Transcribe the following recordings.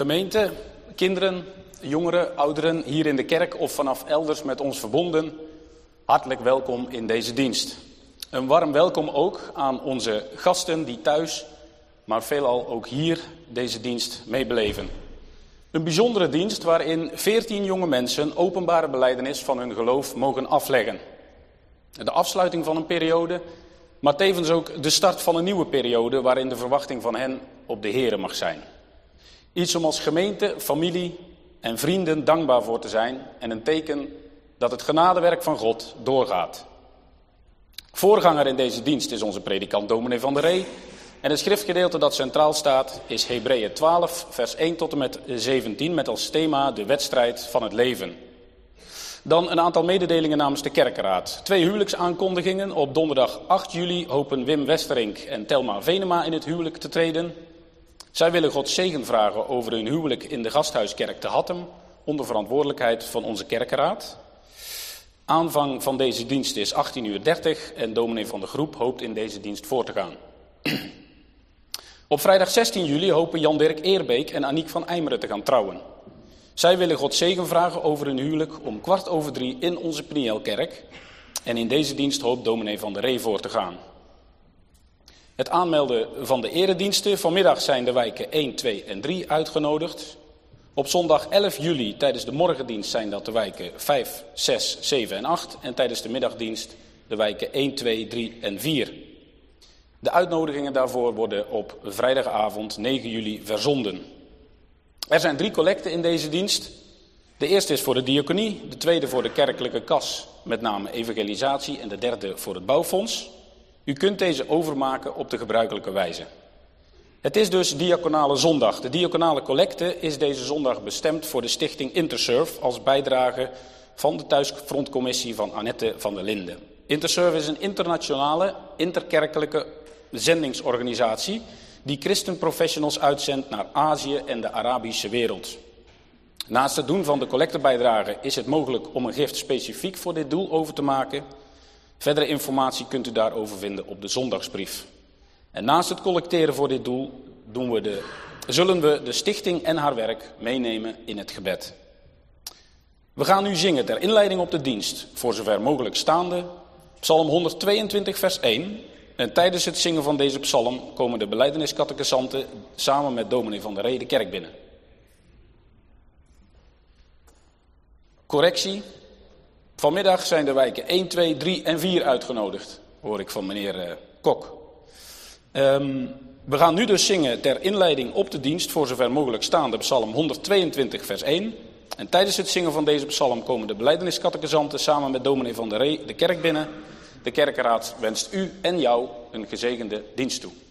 Gemeente, kinderen, jongeren, ouderen hier in de kerk of vanaf elders met ons verbonden, hartelijk welkom in deze dienst. Een warm welkom ook aan onze gasten die thuis, maar veelal ook hier deze dienst meebeleven. Een bijzondere dienst waarin 14 jonge mensen openbare belijdenis van hun geloof mogen afleggen. De afsluiting van een periode, maar tevens ook de start van een nieuwe periode waarin de verwachting van hen op de Here mag zijn. Iets om als gemeente, familie en vrienden dankbaar voor te zijn en een teken dat het genadewerk van God doorgaat. Voorganger in deze dienst is onze predikant dominee Van der Ree en het schriftgedeelte dat centraal staat is Hebreeën 12 vers 1 tot en met 17 met als thema de wedstrijd van het leven. Dan een aantal mededelingen namens de kerkenraad. 2 huwelijksaankondigingen. Op donderdag 8 juli hopen Wim Westerink en Telma Venema in het huwelijk te treden. Zij willen God zegen vragen over hun huwelijk in de Gasthuiskerk te Hattem, onder verantwoordelijkheid van onze kerkenraad. Aanvang van deze dienst is 18:30 en dominee van de groep hoopt in deze dienst voor te gaan. Op vrijdag 16 juli hopen Jan-Dirk Eerbeek en Aniek van Eimeren te gaan trouwen. Zij willen God zegen vragen over hun huwelijk om 2:15 in onze Pnielkerk. En in deze dienst hoopt dominee Van der Ree voor te gaan. Het aanmelden van de erediensten. Vanmiddag zijn de wijken 1, 2 en 3 uitgenodigd. Op zondag 11 juli tijdens de morgendienst zijn dat de wijken 5, 6, 7 en 8. En tijdens de middagdienst de wijken 1, 2, 3 en 4. De uitnodigingen daarvoor worden op vrijdagavond 9 juli verzonden. Er zijn 3 collecten in deze dienst. De eerste is voor de diaconie, de tweede voor de kerkelijke kas, met name evangelisatie, en de derde voor het bouwfonds. U kunt deze overmaken op de gebruikelijke wijze. Het is dus diaconale zondag. De diaconale collecte is deze zondag bestemd voor de stichting Intersurf als bijdrage van de thuisfrontcommissie van Annette van der Linden. Intersurf is een internationale, interkerkelijke zendingsorganisatie die christenprofessionals uitzendt naar Azië en de Arabische wereld. Naast het doen van de collectebijdrage is het mogelijk om een gift specifiek voor dit doel over te maken. Verdere informatie kunt u daarover vinden op de zondagsbrief. En naast het collecteren voor dit doel zullen we de stichting en haar werk meenemen in het gebed. We gaan nu zingen ter inleiding op de dienst, voor zover mogelijk staande, Psalm 122 vers 1. En tijdens het zingen van deze psalm komen de belijdeniscatechisanten samen met dominee Van der Ree de kerk binnen. Correctie. Vanmiddag zijn de wijken 1, 2, 3 en 4 uitgenodigd, hoor ik van meneer Kok. We gaan nu dus zingen ter inleiding op de dienst, voor zover mogelijk staande, psalm 122 vers 1. En tijdens het zingen van deze psalm komen de belijdeniscatechisanten samen met dominee Van der Ree de kerk binnen. De kerkenraad wenst u en jou een gezegende dienst toe.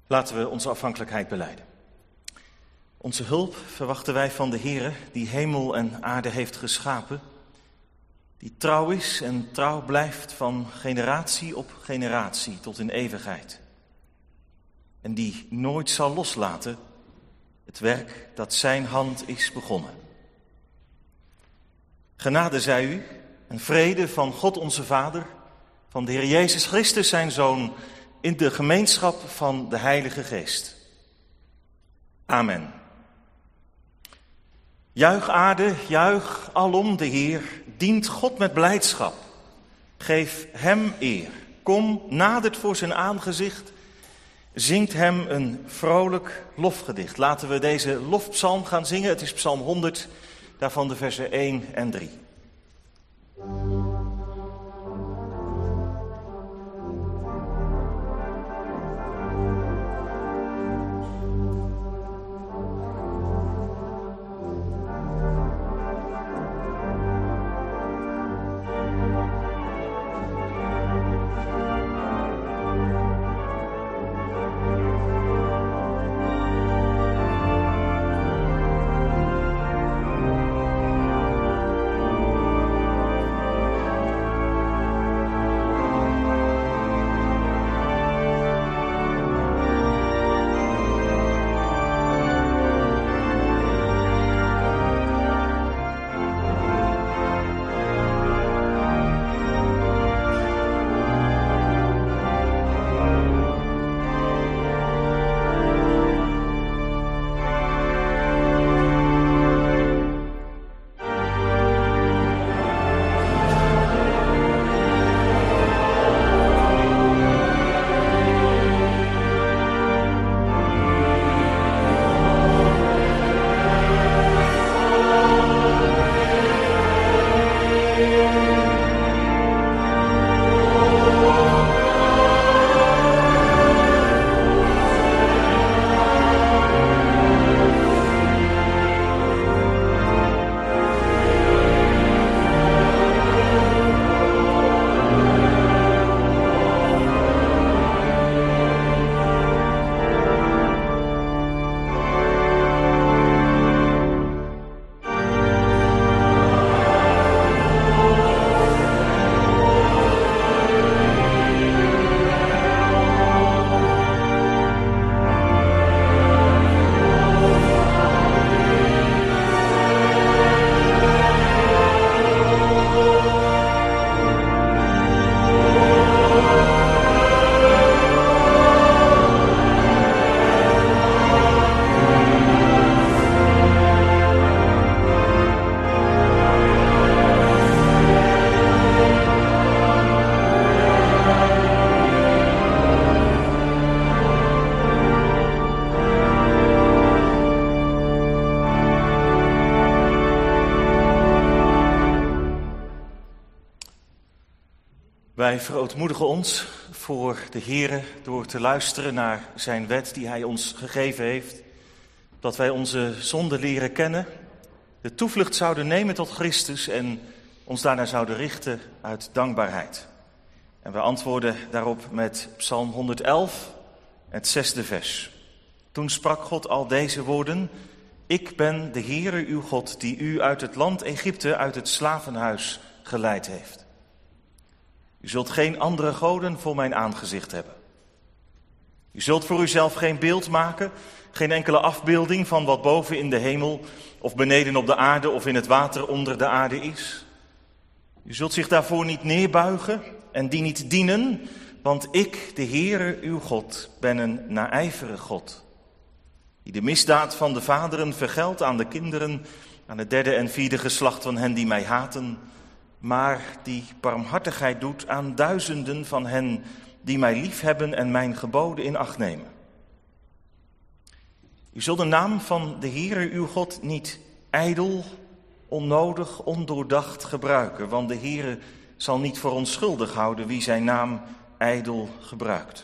Laten we onze afhankelijkheid belijden. Onze hulp verwachten wij van de Heere, die hemel en aarde heeft geschapen, die trouw is en trouw blijft van generatie op generatie tot in eeuwigheid. En die nooit zal loslaten het werk dat zijn hand is begonnen. Genade zij u en vrede van God onze Vader, van de Heer Jezus Christus zijn Zoon, in de gemeenschap van de Heilige Geest. Amen. Juich aarde, juich alom de Heer, dient God met blijdschap. Geef hem eer. Kom, nadert voor zijn aangezicht, zingt hem een vrolijk lofgedicht. Laten we deze lofpsalm gaan zingen. Het is psalm 100, daarvan de versen 1 en 3. Wij verootmoedigen ons voor de Heere door te luisteren naar zijn wet die hij ons gegeven heeft. Dat wij onze zonde leren kennen, de toevlucht zouden nemen tot Christus en ons daarnaar zouden richten uit dankbaarheid. En we antwoorden daarop met Psalm 111, het 6e vers. Toen sprak God al deze woorden: Ik ben de Heere uw God die u uit het land Egypte, uit het slavenhuis geleid heeft. U zult geen andere goden voor mijn aangezicht hebben. U zult voor uzelf geen beeld maken, geen enkele afbeelding van wat boven in de hemel of beneden op de aarde of in het water onder de aarde is. U zult zich daarvoor niet neerbuigen en die niet dienen, want ik, de Heere uw God, ben een naijverig God, die de misdaad van de vaderen vergeldt aan de kinderen, aan het 3e en 4e geslacht van hen die mij haten, maar die barmhartigheid doet aan duizenden van hen die mij liefhebben en mijn geboden in acht nemen. U zult de naam van de Heere uw God niet ijdel, onnodig, ondoordacht gebruiken, want de Heere zal niet voor onschuldig houden wie zijn naam ijdel gebruikt.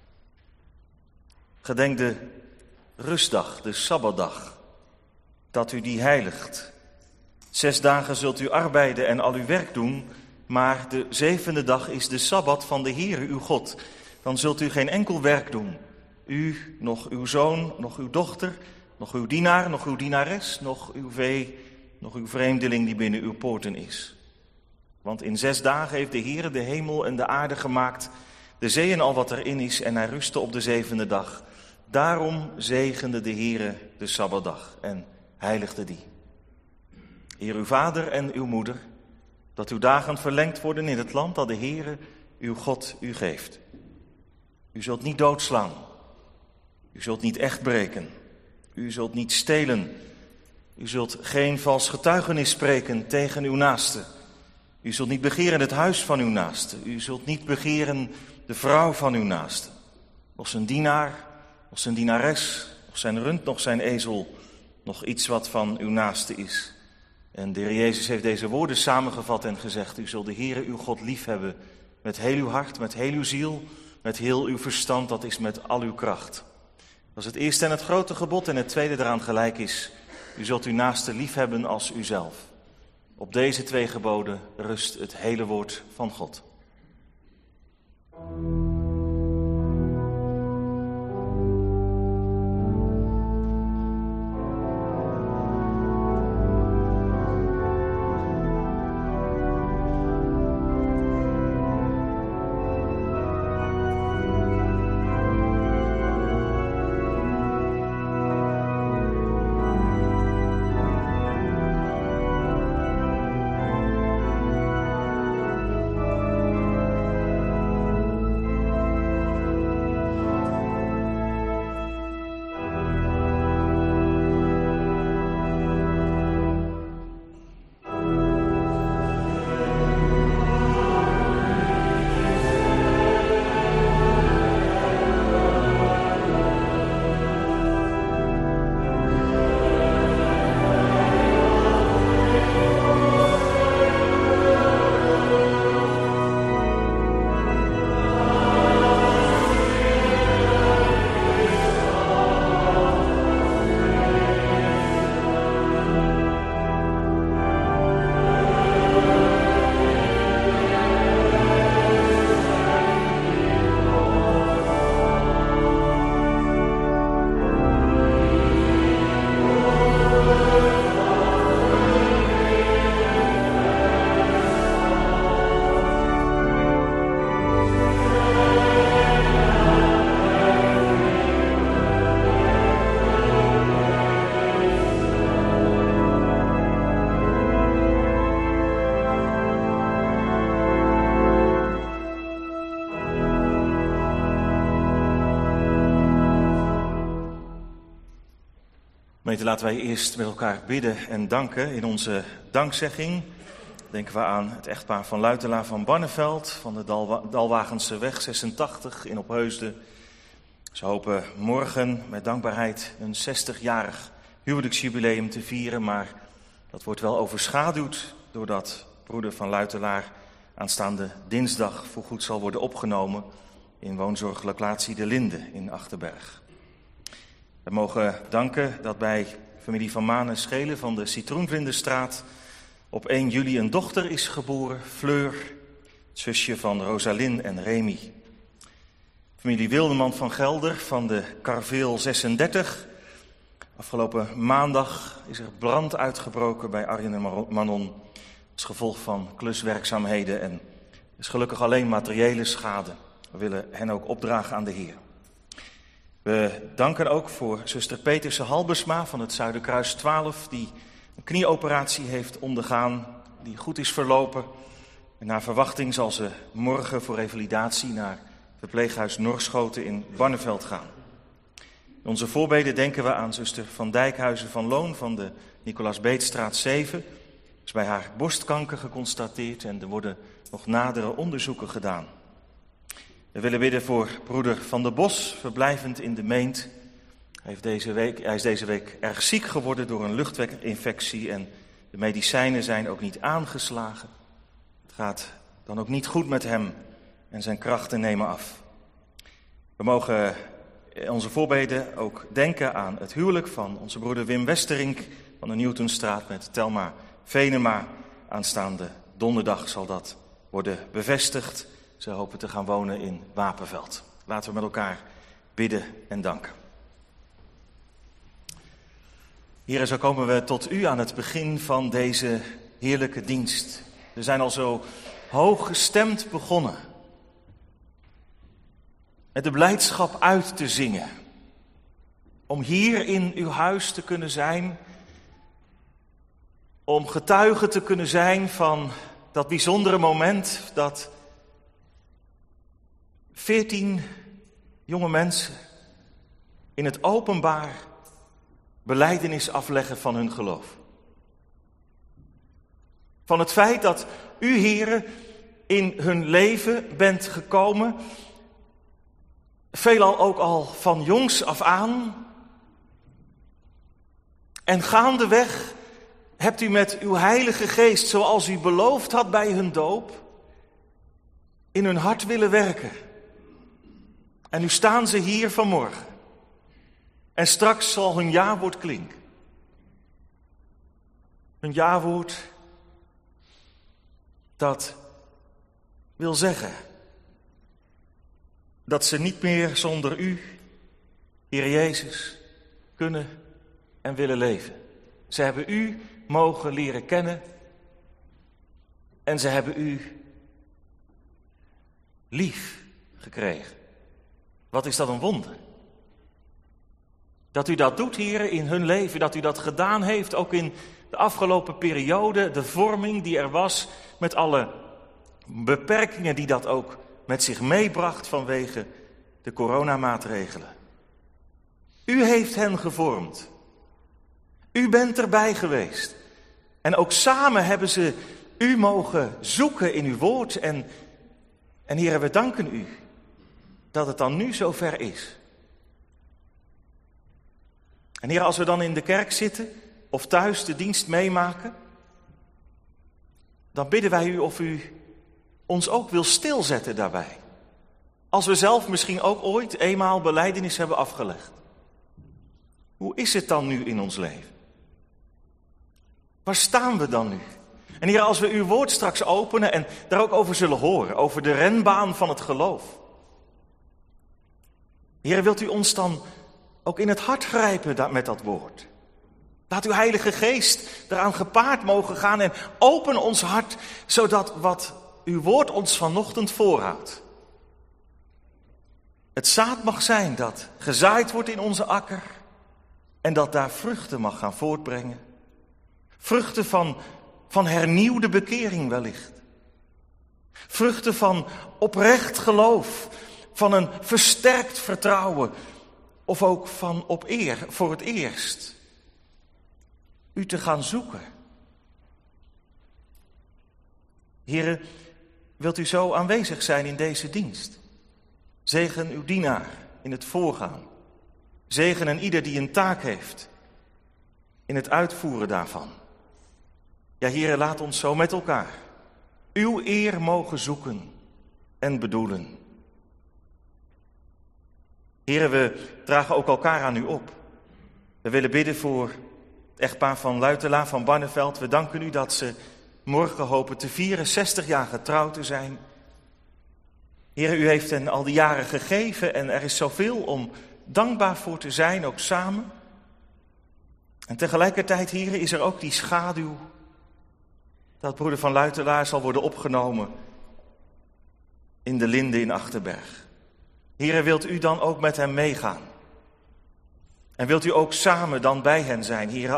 Gedenk de rustdag, de Sabbatdag, dat u die heiligt. 6 dagen zult u arbeiden en al uw werk doen, maar de 7e dag is de Sabbat van de Heere uw God. Dan zult u geen enkel werk doen, u, nog uw zoon, nog uw dochter, nog uw dienaar, nog uw dienares, nog uw vee, nog uw vreemdeling die binnen uw poorten is. Want in 6 dagen heeft de Heere de hemel en de aarde gemaakt, de zee en al wat erin is, en hij rustte op de 7e dag. Daarom zegende de Heere de Sabbatdag en heiligde die. Eer uw vader en uw moeder, dat uw dagen verlengd worden in het land dat de Heere, uw God, u geeft. U zult niet doodslaan. U zult niet echt breken. U zult niet stelen. U zult geen vals getuigenis spreken tegen uw naaste. U zult niet begeren het huis van uw naaste. U zult niet begeren de vrouw van uw naaste. Nog zijn dienaar, nog zijn dienares, nog zijn rund, nog zijn ezel, nog iets wat van uw naaste is. En de Heer Jezus heeft deze woorden samengevat en gezegd: u zult de Heere uw God liefhebben met heel uw hart, met heel uw ziel, met heel uw verstand, dat is met al uw kracht. Dat is het eerste en het grote gebod, en het tweede eraan gelijk is: u zult uw naaste liefhebben als uzelf. Op deze 2 geboden rust het hele woord van God. Laten wij eerst met elkaar bidden en danken. In onze dankzegging denken we aan het echtpaar van Luitelaar van Barneveld van de Dalwagense weg 86 in Opheusden. Ze hopen morgen met dankbaarheid een 60-jarig huwelijksjubileum te vieren, maar dat wordt wel overschaduwd doordat broeder van Luitelaar aanstaande dinsdag voorgoed zal worden opgenomen in woonzorglocatie De Linde in Achterberg. We mogen danken dat bij familie Van Maan en Schelen van de Citroenvlinderstraat op 1 juli een dochter is geboren, Fleur, het zusje van Rosalyn en Remy. Familie Wildeman van Gelder van de Karveel 36. Afgelopen maandag is er brand uitgebroken bij Arjen en Manon als gevolg van kluswerkzaamheden en is gelukkig alleen materiële schade. We willen hen ook opdragen aan de Heer. We danken ook voor zuster Peterse Halbersma van het Zuiderkruis 12... die een knieoperatie heeft ondergaan, die goed is verlopen. En naar verwachting zal ze morgen voor revalidatie naar verpleeghuis Norschoten in Barneveld gaan. In onze voorbeden denken we aan zuster Van Dijkhuizen van Loon van de Nicolaas Beetstraat 7. Er is bij haar borstkanker geconstateerd en er worden nog nadere onderzoeken gedaan. We willen bidden voor broeder Van der Bos, verblijvend in de Meent. Hij is deze week erg ziek geworden door een luchtweginfectie en de medicijnen zijn ook niet aangeslagen. Het gaat dan ook niet goed met hem en zijn krachten nemen af. We mogen in onze voorbeden ook denken aan het huwelijk van onze broeder Wim Westerink van de Newtonstraat met Telma Venema. Aanstaande donderdag zal dat worden bevestigd. Ze hopen te gaan wonen in Wapenveld. Laten we met elkaar bidden en danken. Here, zo komen we tot u aan het begin van deze heerlijke dienst. We zijn al zo hoog gestemd begonnen met de blijdschap uit te zingen. Om hier in uw huis te kunnen zijn, om getuige te kunnen zijn van dat bijzondere moment dat 14 jonge mensen in het openbaar belijdenis afleggen van hun geloof. Van het feit dat u, Heere, in hun leven bent gekomen, veelal ook al van jongs af aan. En gaandeweg hebt u met uw Heilige Geest, zoals u beloofd had bij hun doop, in hun hart willen werken. En nu staan ze hier vanmorgen. En straks zal hun jawoord klinken. Hun jawoord dat wil zeggen dat ze niet meer zonder u, Heer Jezus, kunnen en willen leven. Ze hebben u mogen leren kennen en ze hebben u lief gekregen. Wat is dat een wonder? Dat u dat doet, Heer, in hun leven, dat u dat gedaan heeft, ook in de afgelopen periode, de vorming die er was, met alle beperkingen die dat ook met zich meebracht vanwege de coronamaatregelen. U heeft hen gevormd. U bent erbij geweest. En ook samen hebben ze u mogen zoeken in uw woord. En Heer, we danken u dat het dan nu zover is. En Heer, als we dan in de kerk zitten of thuis de dienst meemaken, dan bidden wij u of u ons ook wil stilzetten daarbij. Als we zelf misschien ook ooit eenmaal belijdenis hebben afgelegd. Hoe is het dan nu in ons leven? Waar staan we dan nu? En Heer, als we uw woord straks openen en daar ook over zullen horen, over de renbaan van het geloof. Heer, wilt u ons dan ook in het hart grijpen met dat woord? Laat uw Heilige Geest eraan gepaard mogen gaan en open ons hart, zodat wat uw woord ons vanochtend voorhoudt. Het zaad mag zijn dat gezaaid wordt in onze akker en dat daar vruchten mag gaan voortbrengen. Vruchten van hernieuwde bekering wellicht. Vruchten van oprecht geloof, van een versterkt vertrouwen of ook van op eer voor het eerst. U te gaan zoeken. Here, wilt u zo aanwezig zijn in deze dienst? Zegen uw dienaar in het voorgaan. Zegen en ieder die een taak heeft in het uitvoeren daarvan. Ja, Heere, laat ons zo met elkaar uw eer mogen zoeken en bedoelen. Heere, we dragen ook elkaar aan u op. We willen bidden voor het echtpaar van Luitelaar van Barneveld. We danken u dat ze morgen hopen te 64 jaar getrouwd te zijn. Heere, u heeft hen al die jaren gegeven en er is zoveel om dankbaar voor te zijn, ook samen. En tegelijkertijd, Heere, is er ook die schaduw dat broeder van Luitelaar zal worden opgenomen in de Linde in Achterberg. Heere, wilt u dan ook met hem meegaan? En wilt u ook samen dan bij hen zijn, Heere,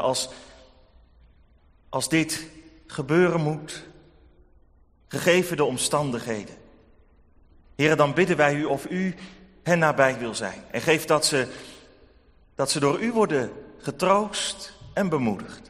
als dit gebeuren moet, gegeven de omstandigheden. Heere, dan bidden wij u of u hen nabij wil zijn. En geef dat ze door u worden getroost en bemoedigd.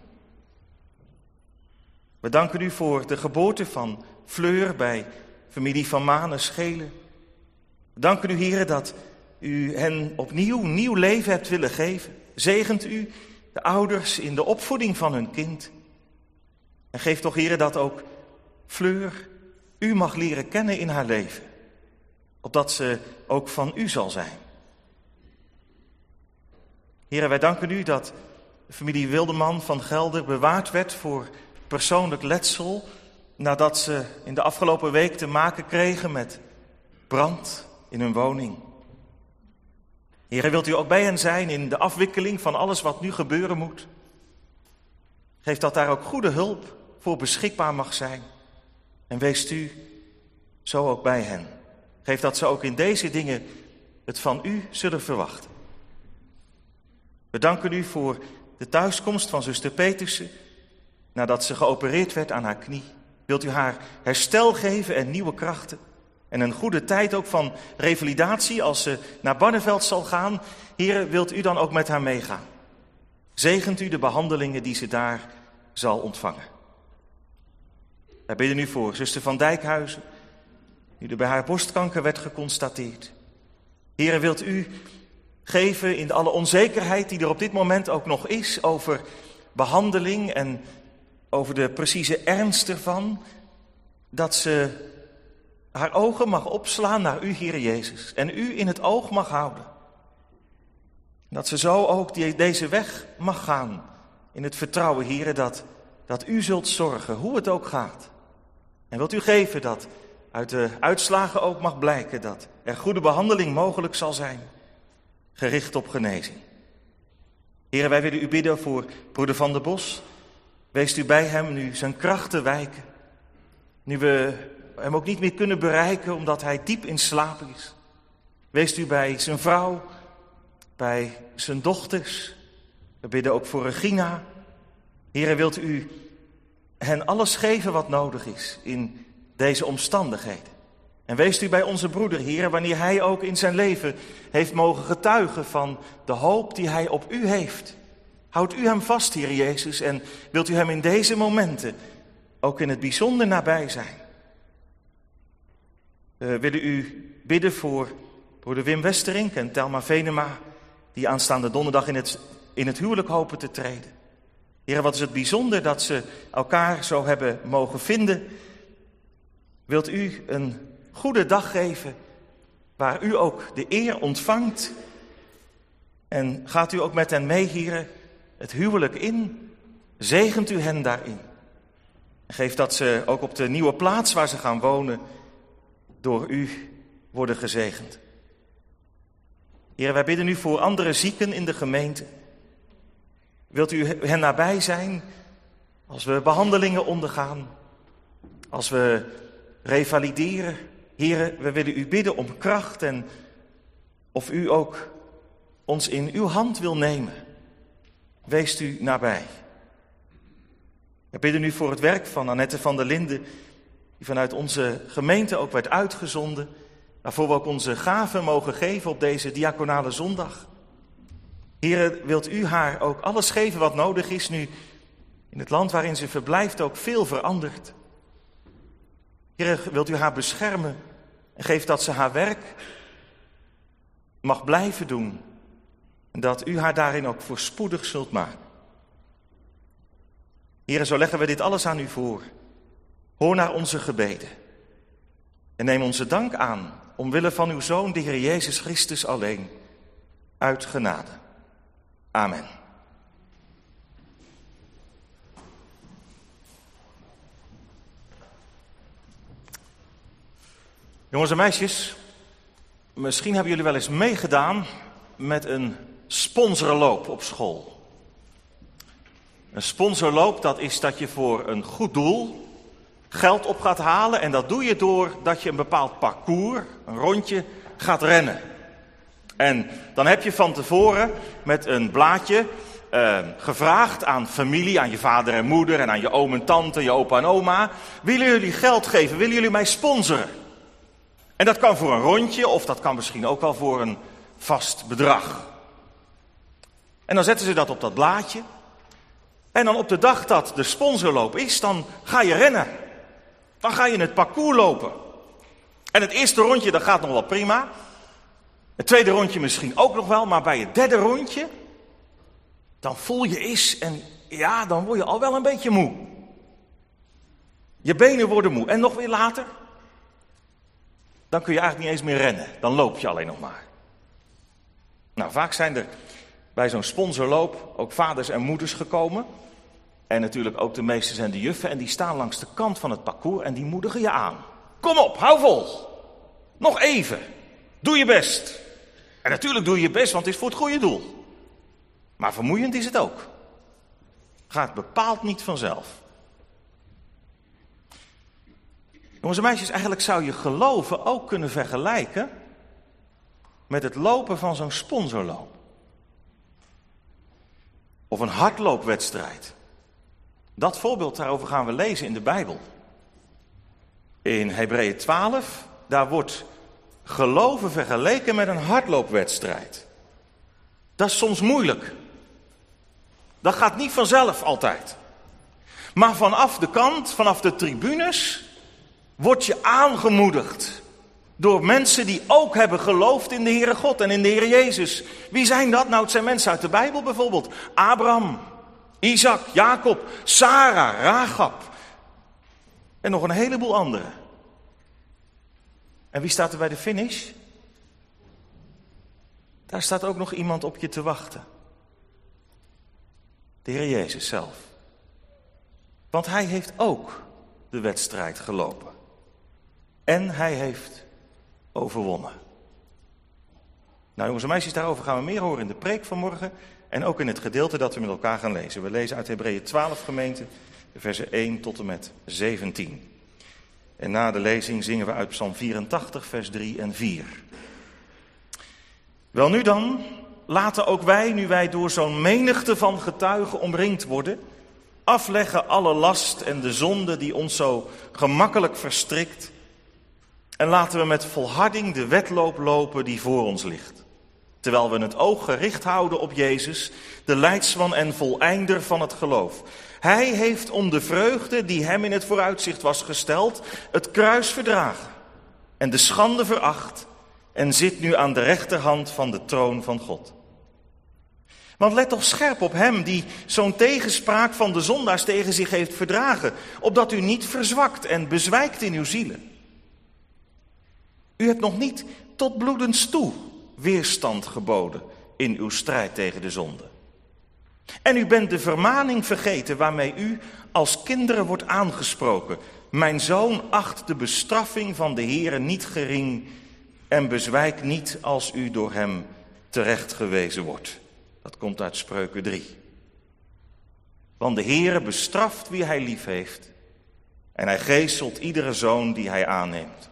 We danken u voor de geboorte van Fleur bij familie van Manen Schelen. We danken u, Heere, dat u hen opnieuw nieuw leven hebt willen geven. Zegent u de ouders in de opvoeding van hun kind. En geef toch, Heere, dat ook Fleur u mag leren kennen in haar leven. Opdat ze ook van u zal zijn. Heere, wij danken u dat de familie Wildeman van Gelder bewaard werd voor persoonlijk letsel, nadat ze in de afgelopen week te maken kregen met brand in hun woning. Heere, wilt u ook bij hen zijn in de afwikkeling van alles wat nu gebeuren moet? Geef dat daar ook goede hulp voor beschikbaar mag zijn. En wees u zo ook bij hen. Geef dat ze ook in deze dingen het van u zullen verwachten. We danken u voor de thuiskomst van zuster Petersen, nadat ze geopereerd werd aan haar knie. Wilt u haar herstel geven en nieuwe krachten? En een goede tijd ook van revalidatie als ze naar Barneveld zal gaan. Heere, wilt u dan ook met haar meegaan? Zegent u de behandelingen die ze daar zal ontvangen. Wij bidden u voor zuster van Dijkhuizen, die er bij haar borstkanker werd geconstateerd. Heere, wilt u geven in alle onzekerheid die er op dit moment ook nog is over behandeling en over de precieze ernst ervan, dat ze haar ogen mag opslaan naar u, Heere Jezus, en u in het oog mag houden. Dat ze zo ook deze weg mag gaan in het vertrouwen, Heere, dat u zult zorgen, hoe het ook gaat. En wilt u geven dat uit de uitslagen ook mag blijken dat er goede behandeling mogelijk zal zijn, gericht op genezing. Heere, wij willen u bidden voor broeder Van der Bos. Wees u bij hem nu zijn krachten wijken. Nu we hem ook niet meer kunnen bereiken omdat hij diep in slaap is. Wees u bij zijn vrouw, bij zijn dochters. We bidden ook voor Regina. Heere, wilt u hen alles geven wat nodig is in deze omstandigheden. En wees u bij onze broeder, Heere, wanneer hij ook in zijn leven heeft mogen getuigen van de hoop die hij op u heeft. Houdt u hem vast, Heere Jezus, en wilt u hem in deze momenten ook in het bijzonder nabij zijn. We willen u bidden voor broeder Wim Westerink en Telma Venema, die aanstaande donderdag in het huwelijk hopen te treden. Heere, wat is het bijzonder dat ze elkaar zo hebben mogen vinden. Wilt u een goede dag geven, waar u ook de eer ontvangt. En gaat u ook met hen mee, Heere, het huwelijk in. Zegent u hen daarin. En geef dat ze ook op de nieuwe plaats waar ze gaan wonen, door u worden gezegend. Heere, wij bidden u voor andere zieken in de gemeente. Wilt u hen nabij zijn als we behandelingen ondergaan, als we revalideren? Heere, we willen u bidden om kracht en of u ook ons in uw hand wil nemen. Wees u nabij. We bidden u voor het werk van Annette van der Linden, die vanuit onze gemeente ook werd uitgezonden, waarvoor we ook onze gaven mogen geven op deze diaconale zondag. Heere, wilt u haar ook alles geven wat nodig is nu in het land waarin ze verblijft ook veel verandert. Heere, wilt u haar beschermen en geef dat ze haar werk mag blijven doen. En dat u haar daarin ook voorspoedig zult maken. Heere, zo leggen we dit alles aan u voor. Hoor naar onze gebeden. En neem onze dank aan, omwille van uw Zoon, de Heer Jezus Christus alleen, uit genade. Amen. Jongens en meisjes, misschien hebben jullie wel eens meegedaan met een sponsorloop op school. Een sponsorloop, dat is dat je voor een goed doel geld op gaat halen. En dat doe je doordat je een bepaald parcours, een rondje, gaat rennen. En dan heb je van tevoren met een blaadje gevraagd aan familie, aan je vader en moeder en aan je oom en tante, je opa en oma. Willen jullie geld geven? Willen jullie mij sponsoren? En dat kan voor een rondje of dat kan misschien ook wel voor een vast bedrag. En dan zetten ze dat op dat blaadje. En dan op de dag dat de sponsorloop is, dan ga je rennen. Dan ga je het parcours lopen. En het eerste rondje, dat gaat nog wel prima. Het tweede rondje misschien ook nog wel, maar bij het derde rondje, dan voel je eens en ja, dan word je al wel een beetje moe. Je benen worden moe. En nog weer later, dan kun je eigenlijk niet eens meer rennen. Dan loop je alleen nog maar. Nou, vaak zijn er bij zo'n sponsorloop ook vaders en moeders gekomen. En natuurlijk ook de meesters en de juffen. En die staan langs de kant van het parcours en die moedigen je aan. Kom op, hou vol. Nog even. Doe je best. En natuurlijk doe je je best, want het is voor het goede doel. Maar vermoeiend is het ook. Gaat bepaald niet vanzelf. Jongens en meisjes, eigenlijk zou je geloven ook kunnen vergelijken met het lopen van zo'n sponsorloop. Of een hardloopwedstrijd. Dat voorbeeld daarover gaan we lezen in de Bijbel. In Hebreeën 12, daar wordt geloven vergeleken met een hardloopwedstrijd. Dat is soms moeilijk. Dat gaat niet vanzelf altijd. Maar vanaf de kant, vanaf de tribunes, word je aangemoedigd door mensen die ook hebben geloofd in de Heere God en in de Heer Jezus. Wie zijn dat? Nou, het zijn mensen uit de Bijbel bijvoorbeeld. Abraham, Isaac, Jacob, Sarah, Rahab en nog een heleboel anderen. En wie staat er bij de finish? Daar staat ook nog iemand op je te wachten. De Heer Jezus zelf. Want hij heeft ook de wedstrijd gelopen. En hij heeft overwonnen. Nou jongens en meisjes, daarover gaan we meer horen in de preek van morgen. En ook in het gedeelte dat we met elkaar gaan lezen. We lezen uit Hebreeën 12 gemeente, versen 1 tot en met 17. En na de lezing zingen we uit Psalm 84, vers 3 en 4. Wel nu dan, laten ook wij, nu wij door zo'n menigte van getuigen omringd worden, afleggen alle last en de zonde die ons zo gemakkelijk verstrikt. En laten we met volharding de wedloop lopen die voor ons ligt. Terwijl we het oog gericht houden op Jezus, de leidsman en voleinder van het geloof. Hij heeft om de vreugde die hem in het vooruitzicht was gesteld, het kruis verdragen en de schande veracht en zit nu aan de rechterhand van de troon van God. Want let toch scherp op hem die zo'n tegenspraak van de zondaars tegen zich heeft verdragen, opdat u niet verzwakt en bezwijkt in uw zielen. U hebt nog niet tot bloedens toe weerstand geboden in uw strijd tegen de zonde. En u bent de vermaning vergeten waarmee u als kinderen wordt aangesproken. Mijn zoon, acht de bestraffing van de Heere niet gering en bezwijk niet als u door hem terecht gewezen wordt. Dat komt uit Spreuken 3. Want de Heere bestraft wie hij lief heeft en hij geeselt iedere zoon die hij aanneemt.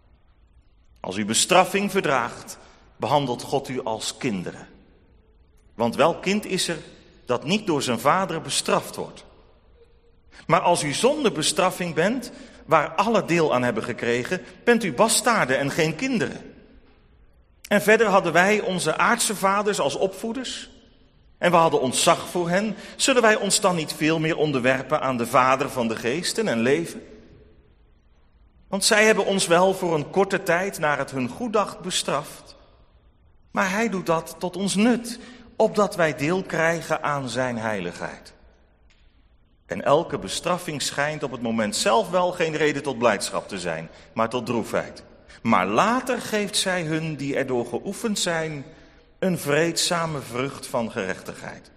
Als u bestraffing verdraagt, behandelt God u als kinderen. Want welk kind is er dat niet door zijn vader bestraft wordt? Maar als u zonder bestraffing bent, waar alle deel aan hebben gekregen, bent u bastaarden en geen kinderen. En verder hadden wij onze aardse vaders als opvoeders, en we hadden ontzag voor hen. Zullen wij ons dan niet veel meer onderwerpen aan de Vader van de geesten en leven? Want zij hebben ons wel voor een korte tijd naar het hun goeddacht bestraft. Maar hij doet dat tot ons nut, opdat wij deel krijgen aan zijn heiligheid. En elke bestraffing schijnt op het moment zelf wel geen reden tot blijdschap te zijn, maar tot droefheid. Maar later geeft zij hun die erdoor geoefend zijn een vreedzame vrucht van gerechtigheid.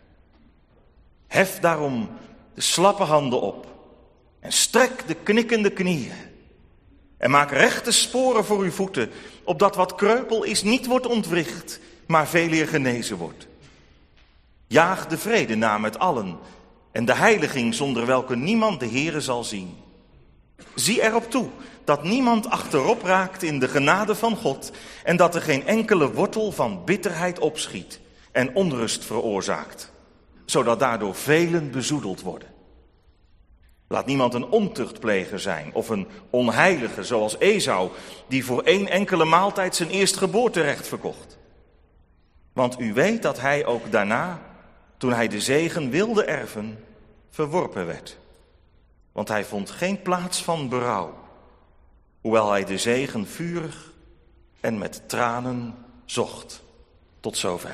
Hef daarom de slappe handen op en strek de knikkende knieën. En maak rechte sporen voor uw voeten, opdat wat kreupel is niet wordt ontwricht, maar veeleer genezen wordt. Jaag de vrede na met allen en de heiliging zonder welke niemand de Heere zal zien. Zie erop toe dat niemand achterop raakt in de genade van God en dat er geen enkele wortel van bitterheid opschiet en onrust veroorzaakt, zodat daardoor velen bezoedeld worden. Laat niemand een ontuchtpleger zijn of een onheilige zoals Esau, die voor 1 enkele maaltijd zijn eerstgeboorterecht verkocht. Want u weet dat hij ook daarna, toen hij de zegen wilde erven, verworpen werd. Want hij vond geen plaats van berouw, hoewel hij de zegen vurig en met tranen zocht. Tot zover.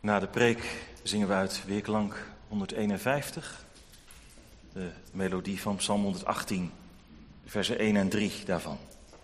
Na de preek zingen we uit Weerklank 151, de melodie van Psalm 118, versen 1 en 3 daarvan.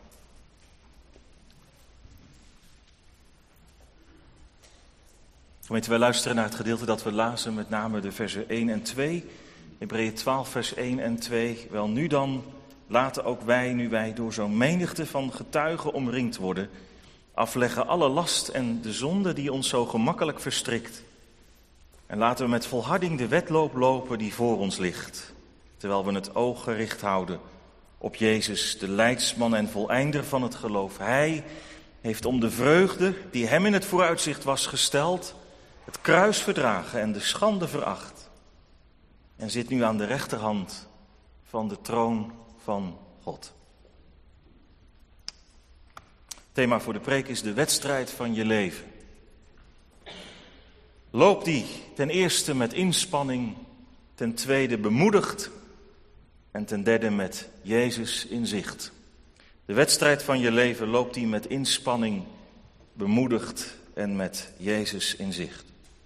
Gemeente, wij luisteren naar het gedeelte dat we lazen, met name de versen 1 en 2. Hebreeën 12, vers 1 en 2. Wel nu dan, laten ook wij, nu wij door zo'n menigte van getuigen omringd worden, afleggen alle last en de zonde die ons zo gemakkelijk verstrikt. En laten we met volharding de wedloop lopen die voor ons ligt, terwijl we het oog gericht houden op Jezus, de leidsman en voleinder van het geloof. Hij heeft om de vreugde die hem in het vooruitzicht was gesteld, het kruis verdragen en de schande veracht. En zit nu aan de rechterhand van de troon van God. Het thema voor de preek is de wedstrijd van je leven. Loop die ten eerste met inspanning, ten tweede bemoedigd en ten derde met Jezus in zicht. De wedstrijd van je leven, loop die met inspanning, bemoedigd en met Jezus in zicht.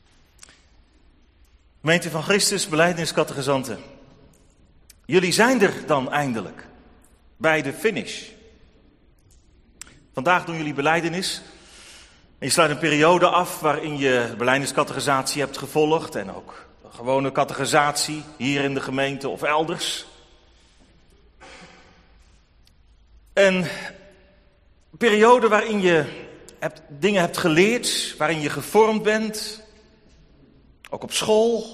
Gemeente van Christus, belijdeniscatechisanten. Jullie zijn er dan eindelijk, bij de finish. Vandaag doen jullie belijdenis. En je sluit een periode af waarin je de belijdeniscatechisatie hebt gevolgd. En ook de gewone catechisatie hier in de gemeente of elders. Een periode waarin je dingen hebt geleerd, waarin je gevormd bent. Ook op school.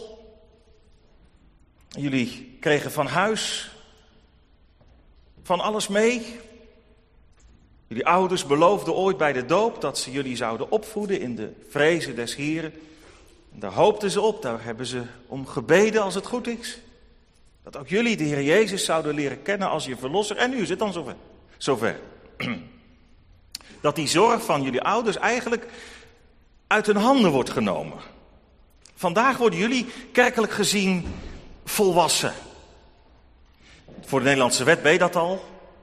Jullie kregen van huis van alles mee. Jullie ouders beloofden ooit bij de doop dat ze jullie zouden opvoeden in de vrezen des Heren. En daar hoopten ze op, daar hebben ze om gebeden als het goed is. Dat ook jullie de Heer Jezus zouden leren kennen als je verlosser. En nu is het dan zover. Dat die zorg van jullie ouders eigenlijk uit hun handen wordt genomen. Vandaag worden jullie kerkelijk gezien volwassen. Voor de Nederlandse wet ben je dat al.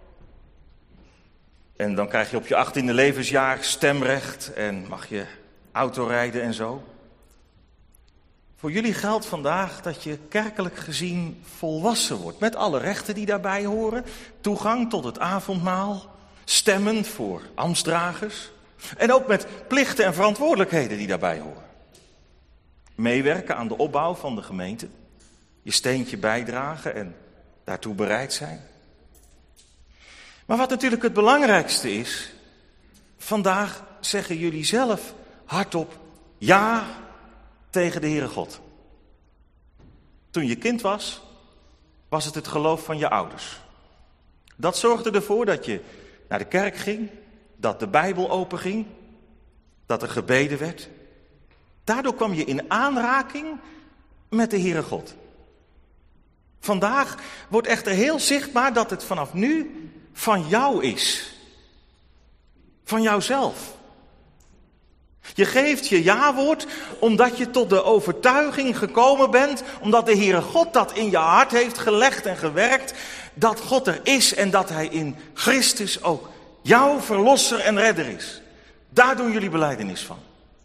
En dan krijg je op je 18e levensjaar stemrecht en mag je autorijden en zo. Voor jullie geldt vandaag dat je kerkelijk gezien volwassen wordt. Met alle rechten die daarbij horen. Toegang tot het avondmaal. Stemmen voor ambtsdragers. En ook met plichten en verantwoordelijkheden die daarbij horen. Meewerken aan de opbouw van de gemeente. Je steentje bijdragen en daartoe bereid zijn. Maar wat natuurlijk het belangrijkste is, vandaag zeggen jullie zelf hardop ja tegen de Heere God. Toen je kind was, was het geloof van je ouders. Dat zorgde ervoor dat je naar de kerk ging, dat de Bijbel openging, dat er gebeden werd. Daardoor kwam je in aanraking met de Heere God. Vandaag wordt echter heel zichtbaar dat het vanaf nu van jou is. Van jouzelf. Je geeft je ja-woord omdat je tot de overtuiging gekomen bent, omdat de Heere God dat in je hart heeft gelegd en gewerkt, dat God er is en dat Hij in Christus ook jouw verlosser en redder is. Daar doen jullie belijdenis van.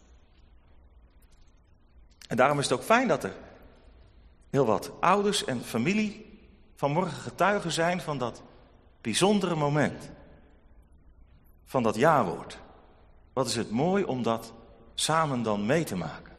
En daarom is het ook fijn dat er heel wat ouders en familie vanmorgen getuigen zijn van dat bijzondere moment. Van dat ja-woord. Wat is het mooi om dat samen dan mee te maken.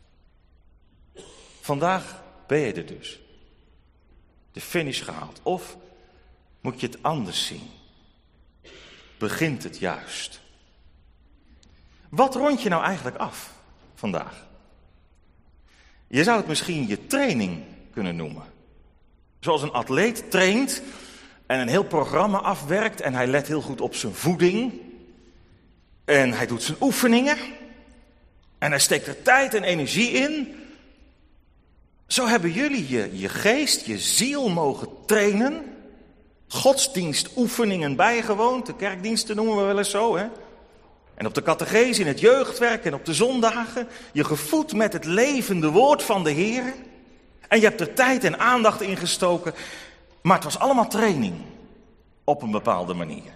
Vandaag ben je er dus. De finish gehaald. Of moet je het anders zien? Begint het juist? Wat rond je nou eigenlijk af vandaag? Je zou het misschien je training kunnen noemen. Zoals een atleet traint en een heel programma afwerkt en hij let heel goed op zijn voeding. En hij doet zijn oefeningen. En hij steekt er tijd en energie in. Zo hebben jullie je geest, je ziel mogen trainen. Godsdienstoefeningen bijgewoond. De kerkdiensten noemen we wel eens zo, hè. En op de catechese, in het jeugdwerk en op de zondagen. Je gevoed met het levende woord van de Heer. En je hebt er tijd en aandacht in gestoken. Maar het was allemaal training. Op een bepaalde manier.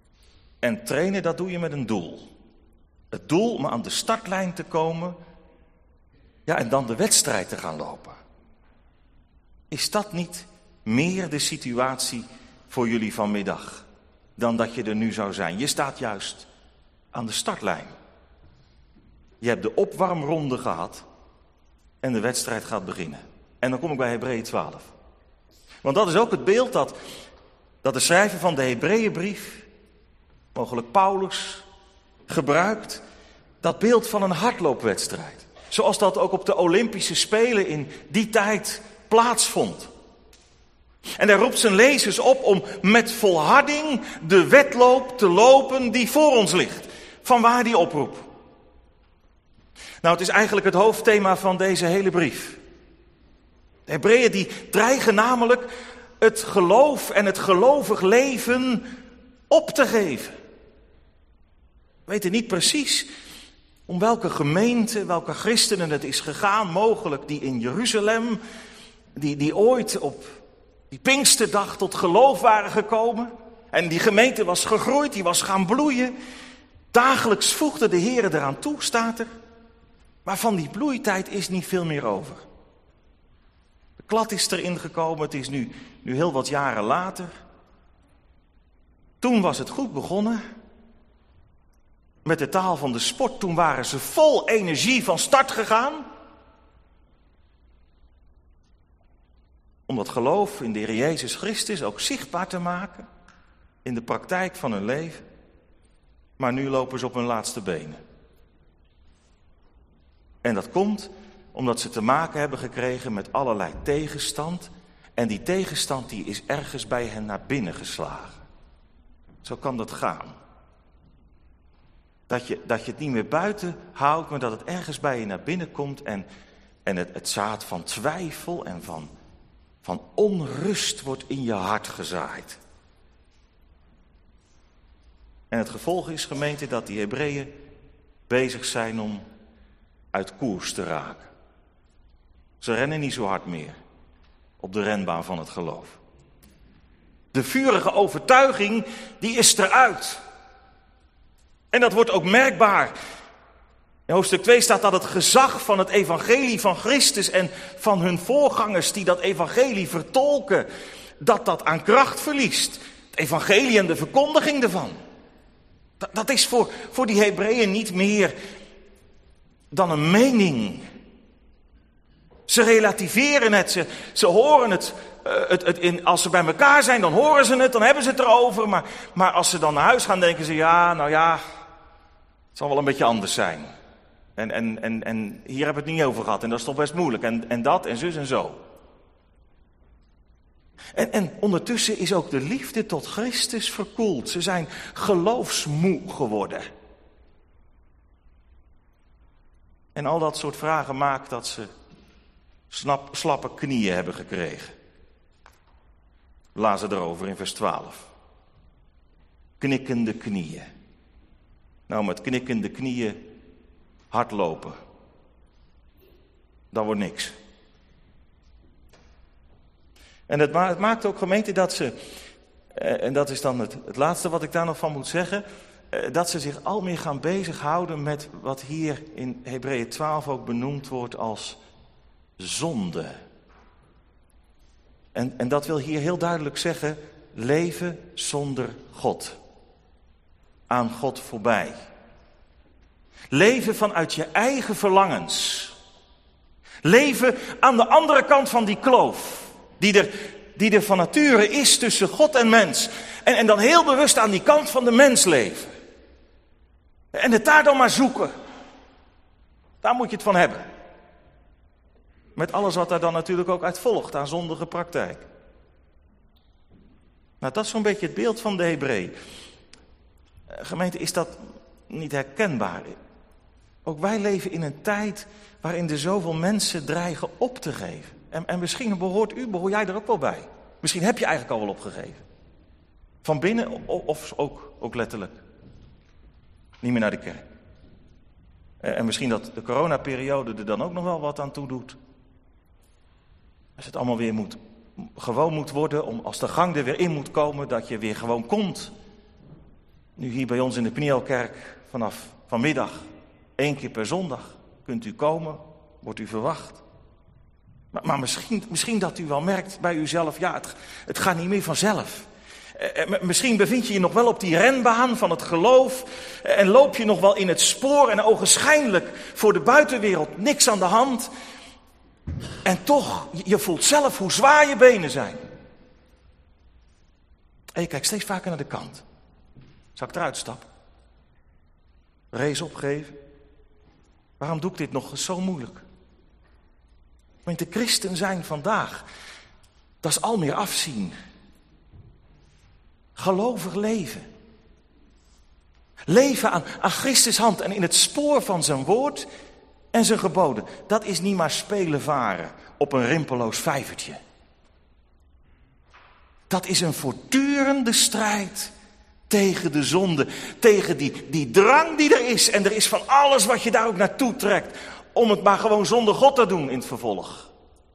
En trainen, dat doe je met een doel. Het doel om aan de startlijn te komen Ja, en dan de wedstrijd te gaan lopen. Is dat niet meer de situatie voor jullie vanmiddag dan dat je er nu zou zijn? Je staat juist aan de startlijn. Je hebt de opwarmronde gehad en de wedstrijd gaat beginnen. En dan kom ik bij Hebreeën 12. Want dat is ook het beeld dat de schrijver van de Hebreeënbrief, mogelijk Paulus, gebruikt. Dat beeld van een hardloopwedstrijd. Zoals dat ook op de Olympische Spelen in die tijd plaatsvond. En hij roept zijn lezers op om met volharding de wedloop te lopen die voor ons ligt. Vanwaar die oproep? Nou, het is eigenlijk het hoofdthema van deze hele brief. De Hebreeën die dreigen namelijk het geloof en het gelovig leven op te geven. We weten niet precies om welke gemeente, welke christenen het is gegaan. Mogelijk die in Jeruzalem, die ooit op die Pinksterdag tot geloof waren gekomen. En die gemeente was gegroeid, die was gaan bloeien. Dagelijks voegde de Heer eraan toe, staat er. Maar van die bloeitijd is niet veel meer over. De klad is erin gekomen, het is nu heel wat jaren later. Toen was het goed begonnen. Met de taal van de sport, toen waren ze vol energie van start gegaan. Om dat geloof in de Heer Jezus Christus ook zichtbaar te maken. In de praktijk van hun leven. Maar nu lopen ze op hun laatste benen. En dat komt omdat ze te maken hebben gekregen met allerlei tegenstand. En die tegenstand die is ergens bij hen naar binnen geslagen. Zo kan dat gaan. Dat je het niet meer buiten houdt, maar dat het ergens bij je naar binnen komt. En het zaad van twijfel en van onrust wordt in je hart gezaaid. En het gevolg is, gemeente, dat die Hebreeën bezig zijn om uit koers te raken. Ze rennen niet zo hard meer op de renbaan van het geloof. De vurige overtuiging, die is eruit. En dat wordt ook merkbaar. In hoofdstuk 2 staat dat het gezag van het evangelie van Christus en van hun voorgangers die dat evangelie vertolken, dat aan kracht verliest. Het evangelie en de verkondiging ervan. Dat is voor die Hebreeën niet meer dan een mening. Ze relativeren het, ze horen het. Als ze bij elkaar zijn, dan horen ze het, dan hebben ze het erover. Maar als ze dan naar huis gaan, denken ze, het zal wel een beetje anders zijn. En hier hebben we het niet over gehad en dat is toch best moeilijk. En dat en zus en zo. En ondertussen is ook de liefde tot Christus verkoeld. Ze zijn geloofsmoe geworden. En al dat soort vragen maakt dat ze slappe knieën hebben gekregen. We lazen erover in vers 12. Knikkende knieën. Nou, met knikkende knieën hardlopen. Dat wordt niks. En het maakt ook, gemeente, dat ze, en dat is dan het laatste wat ik daar nog van moet zeggen, dat ze zich al meer gaan bezighouden met wat hier in Hebreeën 12 ook benoemd wordt als zonde. En dat wil hier heel duidelijk zeggen, leven zonder God. Aan God voorbij. Leven vanuit je eigen verlangens. Leven aan de andere kant van die kloof. Die er van nature is tussen God en mens. En dan heel bewust aan die kant van de mens leven. En het daar dan maar zoeken. Daar moet je het van hebben. Met alles wat daar dan natuurlijk ook uit volgt aan zondige praktijk. Nou, dat is zo'n beetje het beeld van de Hebreeën. Gemeente, is dat niet herkenbaar? Ook wij leven in een tijd waarin er zoveel mensen dreigen op te geven. En misschien behoort jij er ook wel bij. Misschien heb je eigenlijk al wel opgegeven. Van binnen of ook letterlijk. Niet meer naar de kerk. En misschien dat de coronaperiode er dan ook nog wel wat aan toe doet. Als het allemaal weer gewoon moet worden, als de gang er weer in moet komen, dat je weer gewoon komt. Nu hier bij ons in de Pnielkerk vanaf vanmiddag, 1 keer per zondag, kunt u komen wordt u verwacht. Maar misschien dat u wel merkt bij uzelf, ja, het gaat niet meer vanzelf. Misschien bevind je je nog wel op die renbaan van het geloof en loop je nog wel in het spoor en ogenschijnlijk voor de buitenwereld niks aan de hand. En toch, je voelt zelf hoe zwaar je benen zijn. En je kijkt steeds vaker naar de kant. Zal ik eruit stappen? Race opgeven? Waarom doe ik dit nog zo moeilijk? Want de christen zijn vandaag, dat is al meer afzien. Gelovig leven. Leven aan Christus hand en in het spoor van zijn woord en zijn geboden. Dat is niet maar spelen varen op een rimpeloos vijvertje. Dat is een voortdurende strijd tegen de zonde. Tegen die drang die er is. En er is van alles wat je daar ook naartoe trekt. Om het maar gewoon zonder God te doen in het vervolg.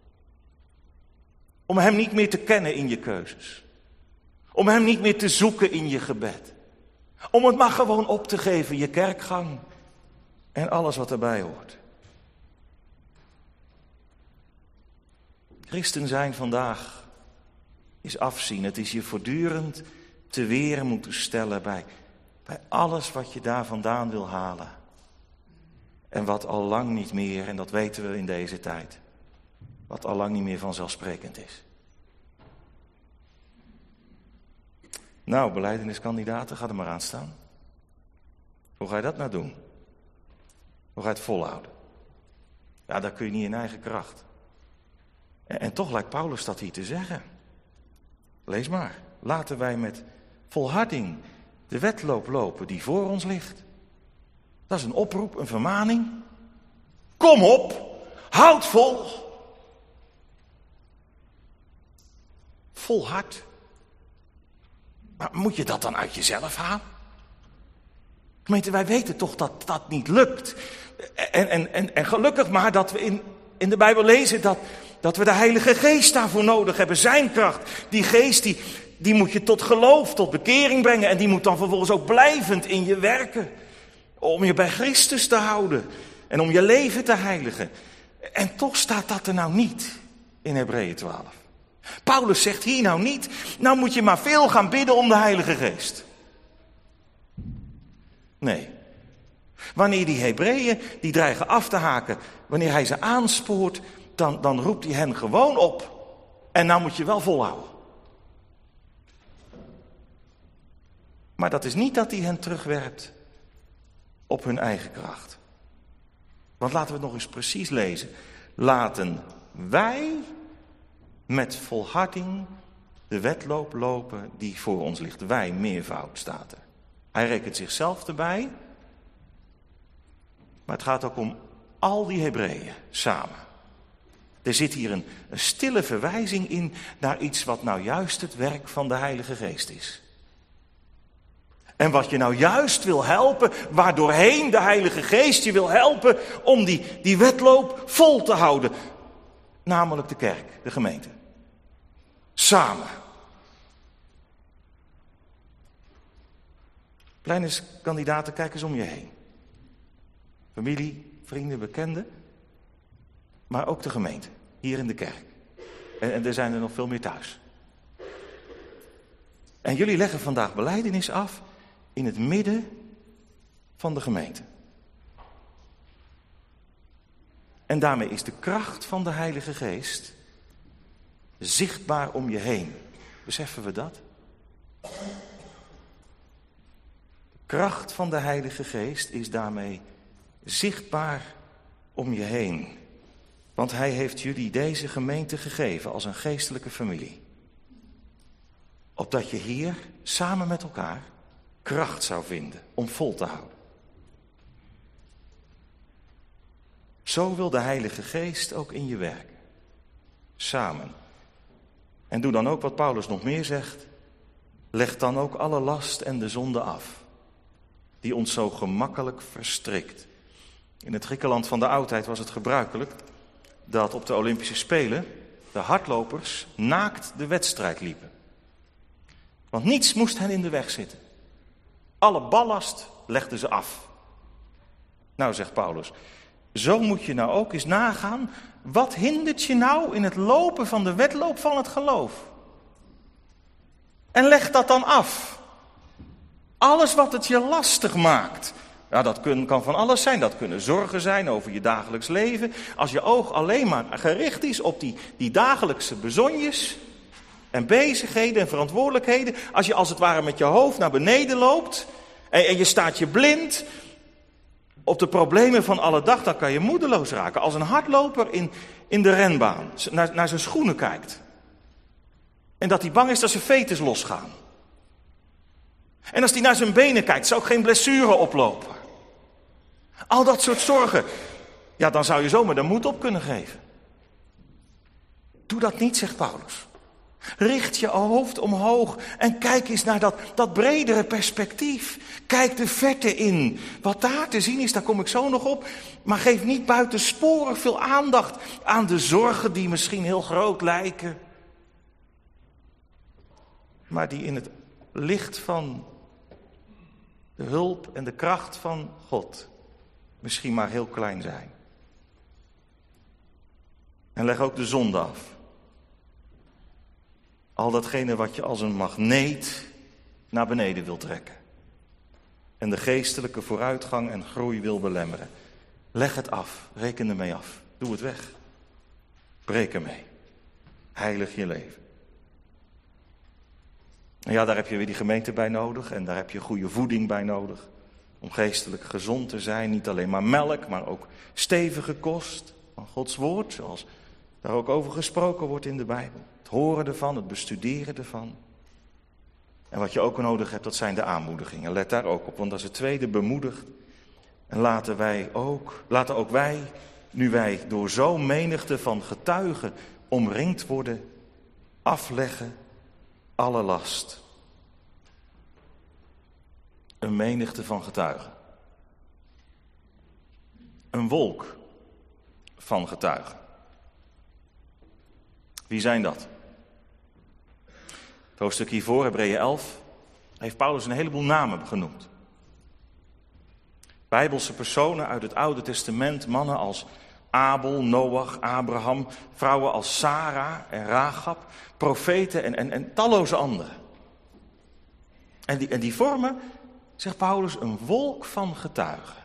Om hem niet meer te kennen in je keuzes. Om hem niet meer te zoeken in je gebed. Om het maar gewoon op te geven, je kerkgang. En alles wat erbij hoort. Christen zijn vandaag is afzien. Het is je voortdurend te weren moeten stellen bij alles wat je daar vandaan wil halen. En wat al lang niet meer, en dat weten we in deze tijd, wat al lang niet meer vanzelfsprekend is. Nou, belijdeniskandidaten, ga er maar aan staan. Hoe ga je dat nou doen? Hoe ga je het volhouden? Ja, dat kun je niet in eigen kracht. En toch lijkt Paulus dat hier te zeggen. Lees maar. Laten wij met volharding de wedloop lopen die voor ons ligt. Dat is een oproep, een vermaning. Kom op, houd vol. Volhard. Maar moet je dat dan uit jezelf halen? Gemeente, wij weten toch dat dat niet lukt. En gelukkig maar dat we in de Bijbel lezen dat we de Heilige Geest daarvoor nodig hebben. Zijn kracht. Die geest die moet je tot geloof, tot bekering brengen. En die moet dan vervolgens ook blijvend in je werken. Om je bij Christus te houden. En om je leven te heiligen. En toch staat dat er nou niet in Hebreeën 12. Paulus zegt hier nou niet, nou moet je maar veel gaan bidden om de Heilige Geest. Nee. Wanneer die Hebreeën die dreigen af te haken, wanneer hij ze aanspoort, dan roept hij hen gewoon op. En nou moet je wel volhouden. Maar dat is niet dat hij hen terugwerpt op hun eigen kracht. Want laten we het nog eens precies lezen. Laten wij met volharding de wedloop lopen die voor ons ligt. Wij, meervoud staat er. Hij rekent zichzelf erbij. Maar het gaat ook om al die Hebreeën samen. Er zit hier een stille verwijzing in naar iets wat nou juist het werk van de Heilige Geest is. En wat je nou juist wil helpen, waardoorheen de Heilige Geest je wil helpen om die wedloop vol te houden. Namelijk de kerk, de gemeente. Samen. Belijdeniskandidaten, kijk eens om je heen. Familie, vrienden, bekenden. Maar ook de gemeente, hier in de kerk. En er zijn er nog veel meer thuis. En jullie leggen vandaag belijdenis af in het midden van de gemeente. En daarmee is de kracht van de Heilige Geest zichtbaar om je heen. Beseffen we dat? De kracht van de Heilige Geest is daarmee zichtbaar om je heen. Want hij heeft jullie deze gemeente gegeven als een geestelijke familie. Opdat je hier samen met elkaar kracht zou vinden om vol te houden. Zo wil de Heilige Geest ook in je werken. Samen. En doe dan ook wat Paulus nog meer zegt. Leg dan ook alle last en de zonde af. Die ons zo gemakkelijk verstrikt. In het Griekenland van de oudheid was het gebruikelijk dat op de Olympische Spelen de hardlopers naakt de wedstrijd liepen. Want niets moest hen in de weg zitten. Alle ballast legden ze af. Nou, zegt Paulus, Zo moet je nou ook eens nagaan, wat hindert je nou in het lopen van de wedloop van het geloof? En leg dat dan af. Alles wat het je lastig maakt. Ja, dat kan van alles zijn. Dat kunnen zorgen zijn over je dagelijks leven. Als je oog alleen maar gericht is op die dagelijkse bezonjes en bezigheden en verantwoordelijkheden. Als je als het ware met je hoofd naar beneden loopt en je staat je blind op de problemen van alle dag, dan kan je moedeloos raken. Als een hardloper in de renbaan naar zijn schoenen kijkt. En dat hij bang is dat zijn veters losgaan. En als hij naar zijn benen kijkt, zou ook geen blessure oplopen. Al dat soort zorgen. Ja, dan zou je zomaar de moed op kunnen geven. Doe dat niet, zegt Paulus. Richt je hoofd omhoog en kijk eens naar dat bredere perspectief. Kijk de verte in. Wat daar te zien is, daar kom ik zo nog op. Maar geef niet buitensporig veel aandacht aan de zorgen die misschien heel groot lijken. Maar die in het licht van de hulp en de kracht van God misschien maar heel klein zijn. En leg ook de zonde af. Al datgene wat je als een magneet naar beneden wil trekken. En de geestelijke vooruitgang en groei wil belemmeren. Leg het af, reken ermee af. Doe het weg. Breek ermee. Heilig je leven. En ja, daar heb je weer die gemeente bij nodig en daar heb je goede voeding bij nodig. Om geestelijk gezond te zijn, niet alleen maar melk, maar ook stevige kost van Gods woord, zoals daar ook over gesproken wordt in de Bijbel. Het horen ervan, het bestuderen ervan. En wat je ook nodig hebt, dat zijn de aanmoedigingen. Let daar ook op, want dat is het tweede, bemoedigd. En laten ook wij, nu wij door zo'n menigte van getuigen omringd worden, afleggen alle last. Een menigte van getuigen. Een wolk van getuigen. Wie zijn dat? Het hoofdstuk hiervoor, Hebreeën 11, heeft Paulus een heleboel namen genoemd. Bijbelse personen uit het Oude Testament, mannen als Abel, Noach, Abraham, vrouwen als Sarah en Rahab, profeten en talloze anderen. En die vormen, zegt Paulus, een wolk van getuigen.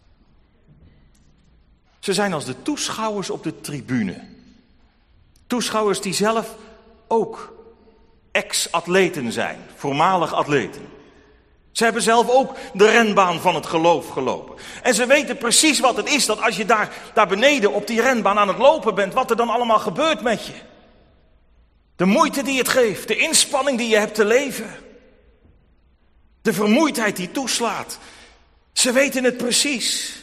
Ze zijn als de toeschouwers op de tribune. Toeschouwers die zelf ook ex-atleten zijn, voormalig atleten. Ze hebben zelf ook de renbaan van het geloof gelopen. En ze weten precies wat het is, dat als je daar beneden op die renbaan aan het lopen bent, wat er dan allemaal gebeurt met je. De moeite die het geeft, de inspanning die je hebt te leven. De vermoeidheid die toeslaat. Ze weten het precies.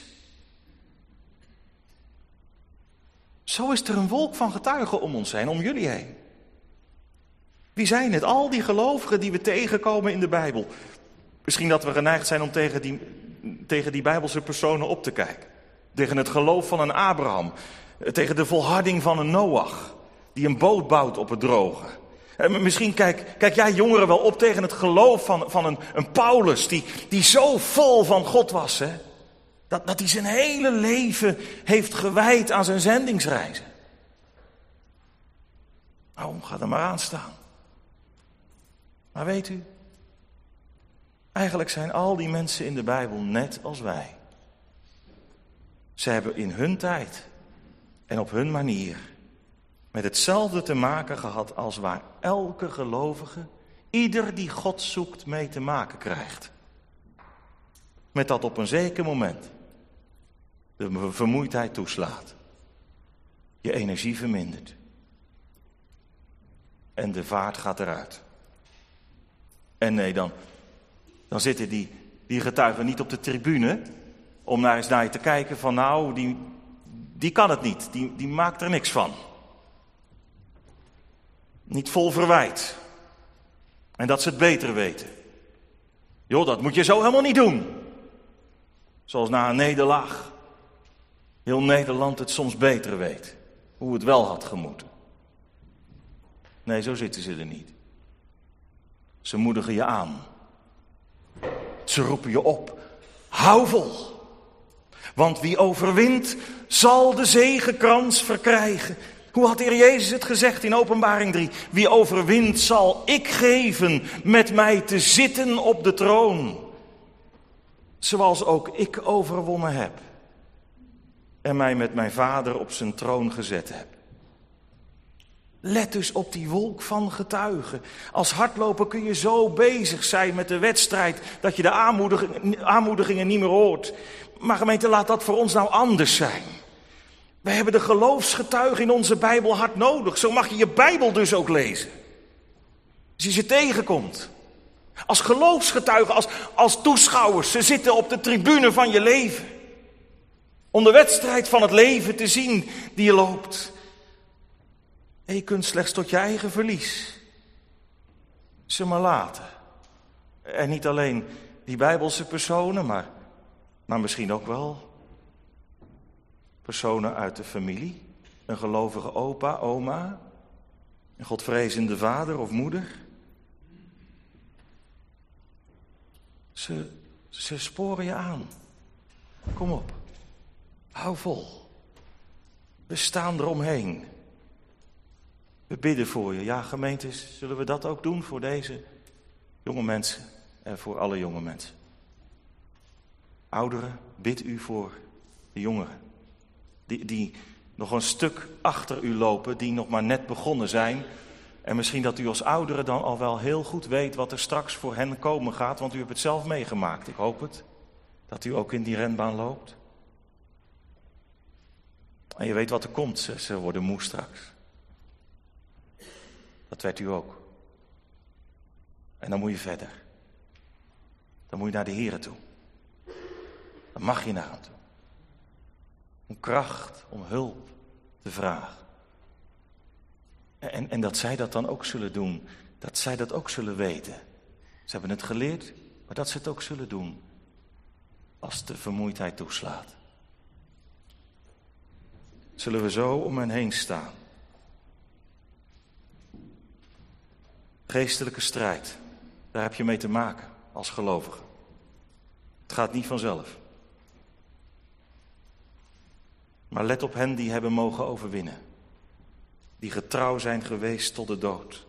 Zo is er een wolk van getuigen om ons heen, om jullie heen. Wie zijn het? Al die gelovigen die we tegenkomen in de Bijbel. Misschien dat we geneigd zijn om tegen die Bijbelse personen op te kijken. Tegen het geloof van een Abraham. Tegen de volharding van een Noach. Die een boot bouwt op het droge. En misschien kijk jij jongeren wel op tegen het geloof van een Paulus. Die zo vol van God was. Hè? Dat hij zijn hele leven heeft gewijd aan zijn zendingsreizen. Nou, ga er maar aan staan. Maar weet u, eigenlijk zijn al die mensen in de Bijbel net als wij. Ze hebben in hun tijd en op hun manier met hetzelfde te maken gehad als waar elke gelovige, ieder die God zoekt, mee te maken krijgt. Met dat op een zeker moment de vermoeidheid toeslaat. Je energie vermindert. En de vaart gaat eruit. En nee, dan zitten die getuigen niet op de tribune om naar eens naar je te kijken van nou, die kan het niet, die maakt er niks van. Niet vol verwijt. En dat ze het beter weten. Joh, dat moet je zo helemaal niet doen. Zoals na een nederlaag heel Nederland het soms beter weet. Hoe het wel had gemoeten. Nee, zo zitten ze er niet. Ze moedigen je aan. Ze roepen je op. Hou vol. Want wie overwint, zal de zegekrans verkrijgen. Hoe had de Heer Jezus het gezegd in Openbaring 3? Wie overwint, zal ik geven met mij te zitten op de troon. Zoals ook ik overwonnen heb. En mij met mijn Vader op zijn troon gezet heb. Let dus op die wolk van getuigen. Als hardloper kun je zo bezig zijn met de wedstrijd dat je de aanmoedigingen niet meer hoort. Maar gemeente, laat dat voor ons nou anders zijn. We hebben de geloofsgetuigen in onze Bijbel hard nodig. Zo mag je je Bijbel dus ook lezen. Als je ze tegenkomt. Als geloofsgetuigen, als toeschouwers. Ze zitten op de tribune van je leven. Om de wedstrijd van het leven te zien die je loopt. En je kunt slechts tot je eigen verlies ze maar laten. En niet alleen die Bijbelse personen, maar misschien ook wel personen uit de familie. Een gelovige opa, oma, een godvrezende vader of moeder. Ze sporen je aan. Kom op, hou vol. We staan eromheen. We bidden voor je. Ja, gemeentes, zullen we dat ook doen voor deze jonge mensen en voor alle jonge mensen? Ouderen, bid u voor de jongeren. Die nog een stuk achter u lopen, die nog maar net begonnen zijn. En misschien dat u als ouderen dan al wel heel goed weet wat er straks voor hen komen gaat, want u hebt het zelf meegemaakt. Ik hoop het, dat u ook in die renbaan loopt. En je weet wat er komt, ze worden moe straks. Dat werd u ook. En dan moet je verder. Dan moet je naar de Here toe. Dan mag je naar hem toe. Om kracht, om hulp te vragen. En dat zij dat dan ook zullen doen. Dat zij dat ook zullen weten. Ze hebben het geleerd, maar dat ze het ook zullen doen. Als de vermoeidheid toeslaat. Zullen we zo om hen heen staan. Geestelijke strijd, daar heb je mee te maken als gelovige. Het gaat niet vanzelf. Maar let op hen die hebben mogen overwinnen. Die getrouw zijn geweest tot de dood.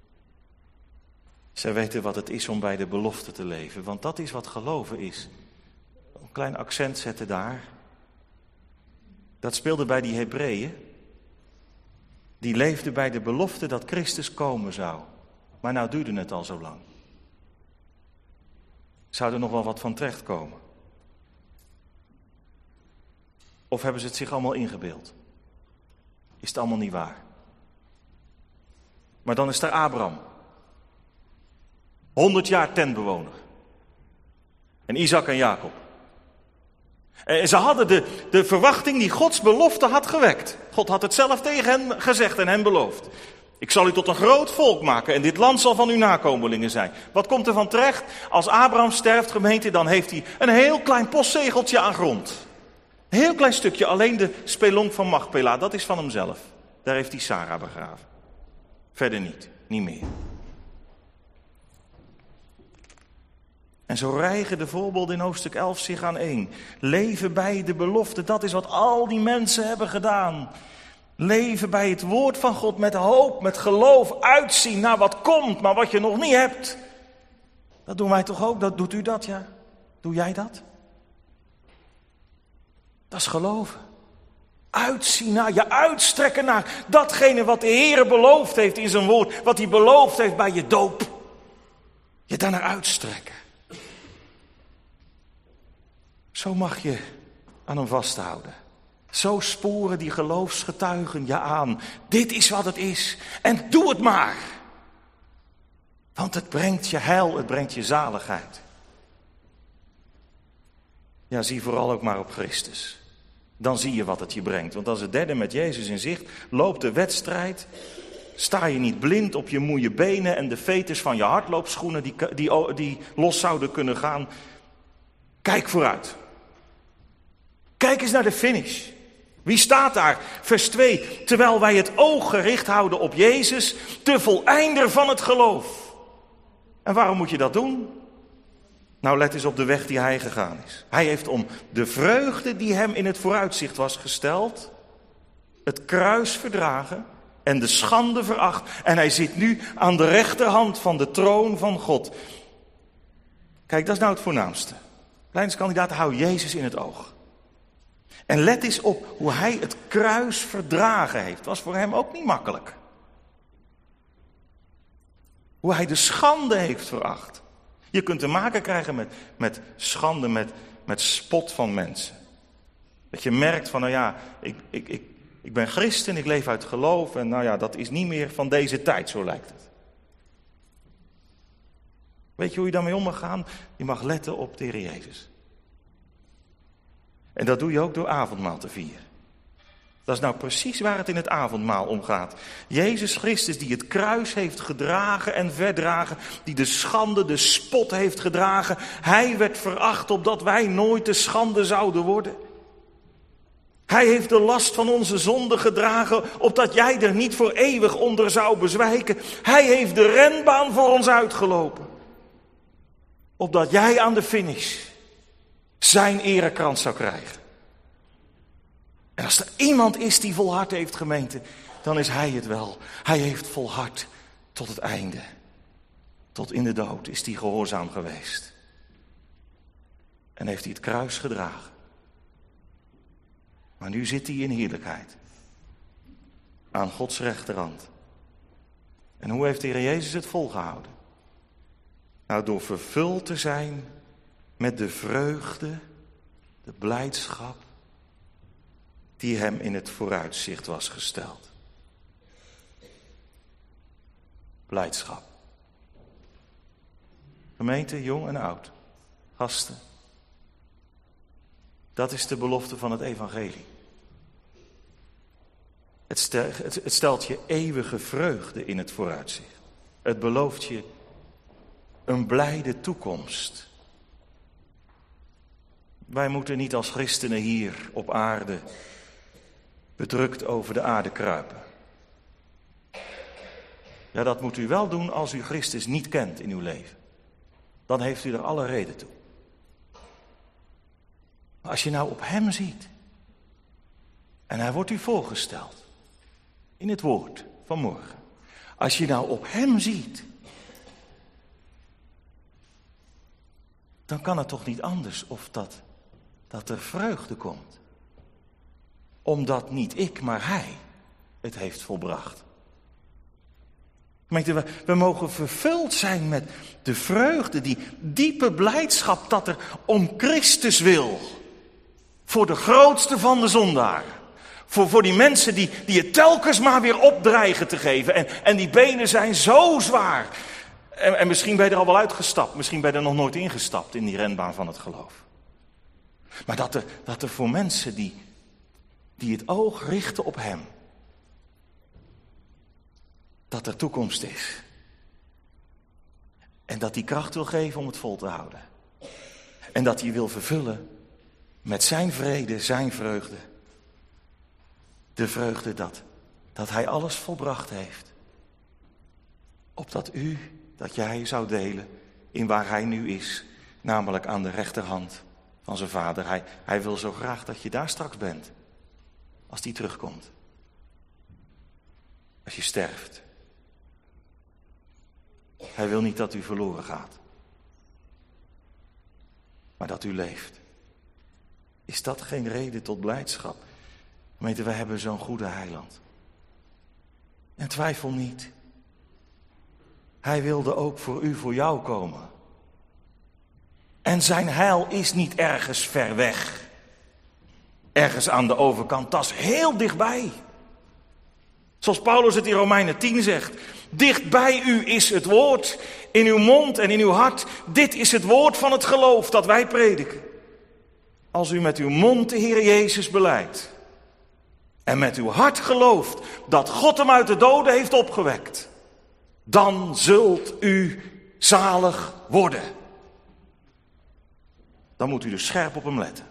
Zij weten wat het is om bij de belofte te leven. Want dat is wat geloven is. Een klein accent zetten daar. Dat speelde bij die Hebreeën. Die leefden bij de belofte dat Christus komen zou. Maar nou duurde het al zo lang. Zou er nog wel wat van terechtkomen? Of hebben ze het zich allemaal ingebeeld? Is het allemaal niet waar? Maar dan is er Abraham. 100 jaar tentbewoner. En Isaac en Jacob. En ze hadden de verwachting die Gods belofte had gewekt. God had het zelf tegen hen gezegd en hen beloofd. Ik zal u tot een groot volk maken en dit land zal van uw nakomelingen zijn. Wat komt er van terecht? Als Abraham sterft, gemeente, dan heeft hij een heel klein postzegeltje aan grond. Een heel klein stukje, alleen de spelonk van Machpela, dat is van hemzelf. Daar heeft hij Sarah begraven. Verder niet meer. En zo rijgen de voorbeelden in hoofdstuk 11 zich aan één. Leven bij de belofte, dat is wat al die mensen hebben gedaan. Leven bij het woord van God met hoop, met geloof, uitzien naar wat komt, maar wat je nog niet hebt. Dat doen wij toch ook? Doet u dat, ja? Doe jij dat? Dat is geloven. Uitzien naar, je uitstrekken naar datgene wat de Heer beloofd heeft in zijn woord. Wat hij beloofd heeft bij je doop. Je daarnaar uitstrekken. Zo mag je aan hem vasthouden. Zo sporen die geloofsgetuigen je aan. Dit is wat het is. En doe het maar. Want het brengt je heil, het brengt je zaligheid. Ja, zie vooral ook maar op Christus. Dan zie je wat het je brengt. Want als het derde met Jezus in zicht loopt de wedstrijd. Sta je niet blind op je moeie benen en de veters van je hardloopschoenen die los zouden kunnen gaan. Kijk vooruit. Kijk eens naar de finish. Wie staat daar? Vers 2. Terwijl wij het oog gericht houden op Jezus, de voleinder van het geloof. En waarom moet je dat doen? Nou, let eens op de weg die hij gegaan is. Hij heeft om de vreugde die hem in het vooruitzicht was gesteld, het kruis verdragen en de schande veracht. En hij zit nu aan de rechterhand van de troon van God. Kijk, dat is nou het voornaamste. Leiderskandidaat, hou Jezus in het oog. En let eens op hoe hij het kruis verdragen heeft. Was voor hem ook niet makkelijk. Hoe hij de schande heeft veracht. Je kunt te maken krijgen met schande, met spot van mensen. Dat je merkt van, nou ja, ik ben christen, ik leef uit geloof. En nou ja, dat is niet meer van deze tijd, zo lijkt het. Weet je hoe je daarmee om mag gaan? Je mag letten op de Heer Jezus. En dat doe je ook door avondmaal te vieren. Dat is nou precies waar het in het avondmaal om gaat. Jezus Christus die het kruis heeft gedragen en verdragen. Die de schande, de spot heeft gedragen. Hij werd veracht opdat wij nooit de schande zouden worden. Hij heeft de last van onze zonde gedragen opdat jij er niet voor eeuwig onder zou bezwijken. Hij heeft de renbaan voor ons uitgelopen. Opdat jij aan de finish zijn erekrans zou krijgen. En als er iemand is die volhard heeft, gemeente, dan is hij het wel. Hij heeft volhard tot het einde. Tot in de dood is hij gehoorzaam geweest. En heeft hij het kruis gedragen. Maar nu zit hij in heerlijkheid. Aan Gods rechterhand. En hoe heeft de Heer Jezus het volgehouden? Nou, door vervuld te zijn met de vreugde, de blijdschap die hem in het vooruitzicht was gesteld. Blijdschap. Gemeente, jong en oud, gasten. Dat is de belofte van het evangelie. Het stelt je eeuwige vreugde in het vooruitzicht. Het belooft je een blijde toekomst. Wij moeten niet als christenen hier op aarde bedrukt over de aarde kruipen. Ja, dat moet u wel doen als u Christus niet kent in uw leven. Dan heeft u er alle reden toe. Maar als je nou op hem ziet, en hij wordt u voorgesteld, in het woord van morgen. Als je nou op hem ziet, dan kan het toch niet anders of dat er vreugde komt. Omdat niet ik, maar hij het heeft volbracht. Gemeente, we mogen vervuld zijn met de vreugde, die diepe blijdschap dat er om Christus wil. Voor de grootste van de zondaren. Voor die mensen die het telkens maar weer opdreigen te geven. En die benen zijn zo zwaar. En misschien ben je er al wel uitgestapt. Misschien ben je er nog nooit ingestapt in die renbaan van het geloof. Maar dat er voor mensen die het oog richten op hem. Dat er toekomst is. En dat hij kracht wil geven om het vol te houden. En dat hij wil vervullen met zijn vrede, zijn vreugde. De vreugde dat hij alles volbracht heeft. Opdat dat jij zou delen in waar hij nu is. Namelijk aan de rechterhand van zijn vader. Hij wil zo graag dat je daar straks bent. Als die terugkomt. Als je sterft. Hij wil niet dat u verloren gaat. Maar dat u leeft. Is dat geen reden tot blijdschap? Gemeente, wij hebben zo'n goede heiland. En twijfel niet. Hij wilde ook voor u, voor jou komen. En zijn heil is niet ergens ver weg. Ergens aan de overkant, dat is heel dichtbij. Zoals Paulus het in Romeinen 10 zegt. Dicht bij u is het woord, in uw mond en in uw hart. Dit is het woord van het geloof dat wij prediken. Als u met uw mond de Heer Jezus belijdt. En met uw hart gelooft dat God hem uit de doden heeft opgewekt. Dan zult u zalig worden. Dan moet u dus scherp op hem letten.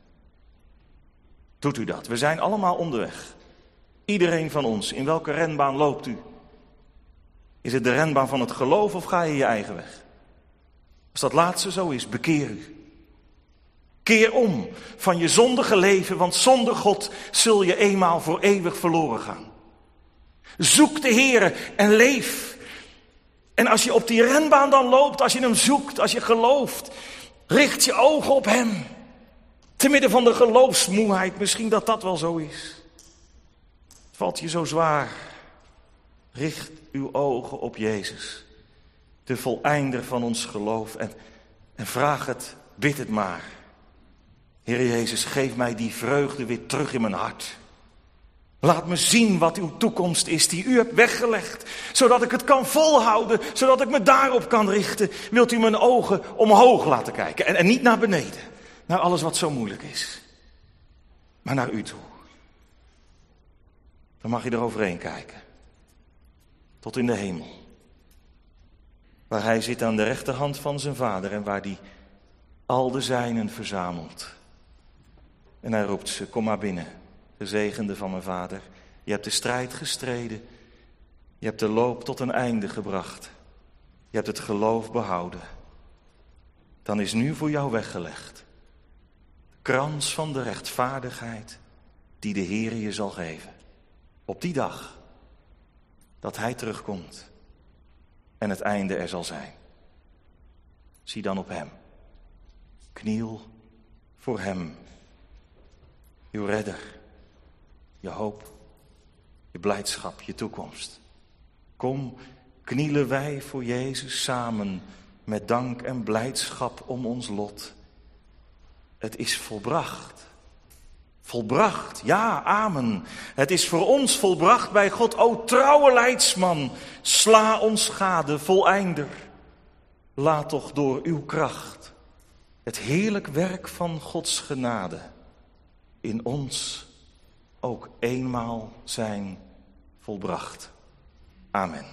Doet u dat? We zijn allemaal onderweg. Iedereen van ons. In welke renbaan loopt u? Is het de renbaan van het geloof of ga je je eigen weg? Als dat laatste zo is, bekeer u. Keer om van je zondige leven, want zonder God zul je eenmaal voor eeuwig verloren gaan. Zoek de Heere en leef. En als je op die renbaan dan loopt, als je hem zoekt, als je gelooft, richt je ogen op hem. Te midden van de geloofsmoeheid, misschien dat dat wel zo is. Het valt je zo zwaar. Richt uw ogen op Jezus, de voleinder van ons geloof. En vraag het, bid het maar. Heer Jezus, geef mij die vreugde weer terug in mijn hart. Laat me zien wat uw toekomst is die u hebt weggelegd. Zodat ik het kan volhouden, zodat ik me daarop kan richten. Wilt u mijn ogen omhoog laten kijken en niet naar beneden. Naar alles wat zo moeilijk is. Maar naar u toe. Dan mag je er overheen kijken. Tot in de hemel. Waar hij zit aan de rechterhand van zijn vader en waar hij al de zijnen verzamelt. En hij roept ze, kom maar binnen, gezegende van mijn vader. Je hebt de strijd gestreden. Je hebt de loop tot een einde gebracht. Je hebt het geloof behouden. Dan is nu voor jou weggelegd de krans van de rechtvaardigheid die de Heer je zal geven. Op die dag dat hij terugkomt en het einde er zal zijn. Zie dan op hem. Kniel voor hem. Uw redder, je hoop, je blijdschap, je toekomst. Kom, knielen wij voor Jezus samen met dank en blijdschap om ons lot. Het is volbracht. Volbracht, ja, amen. Het is voor ons volbracht bij God. O trouwe leidsman, sla ons gade, voleinder. Laat toch door uw kracht het heerlijk werk van Gods genade in ons ook eenmaal zijn volbracht. Amen.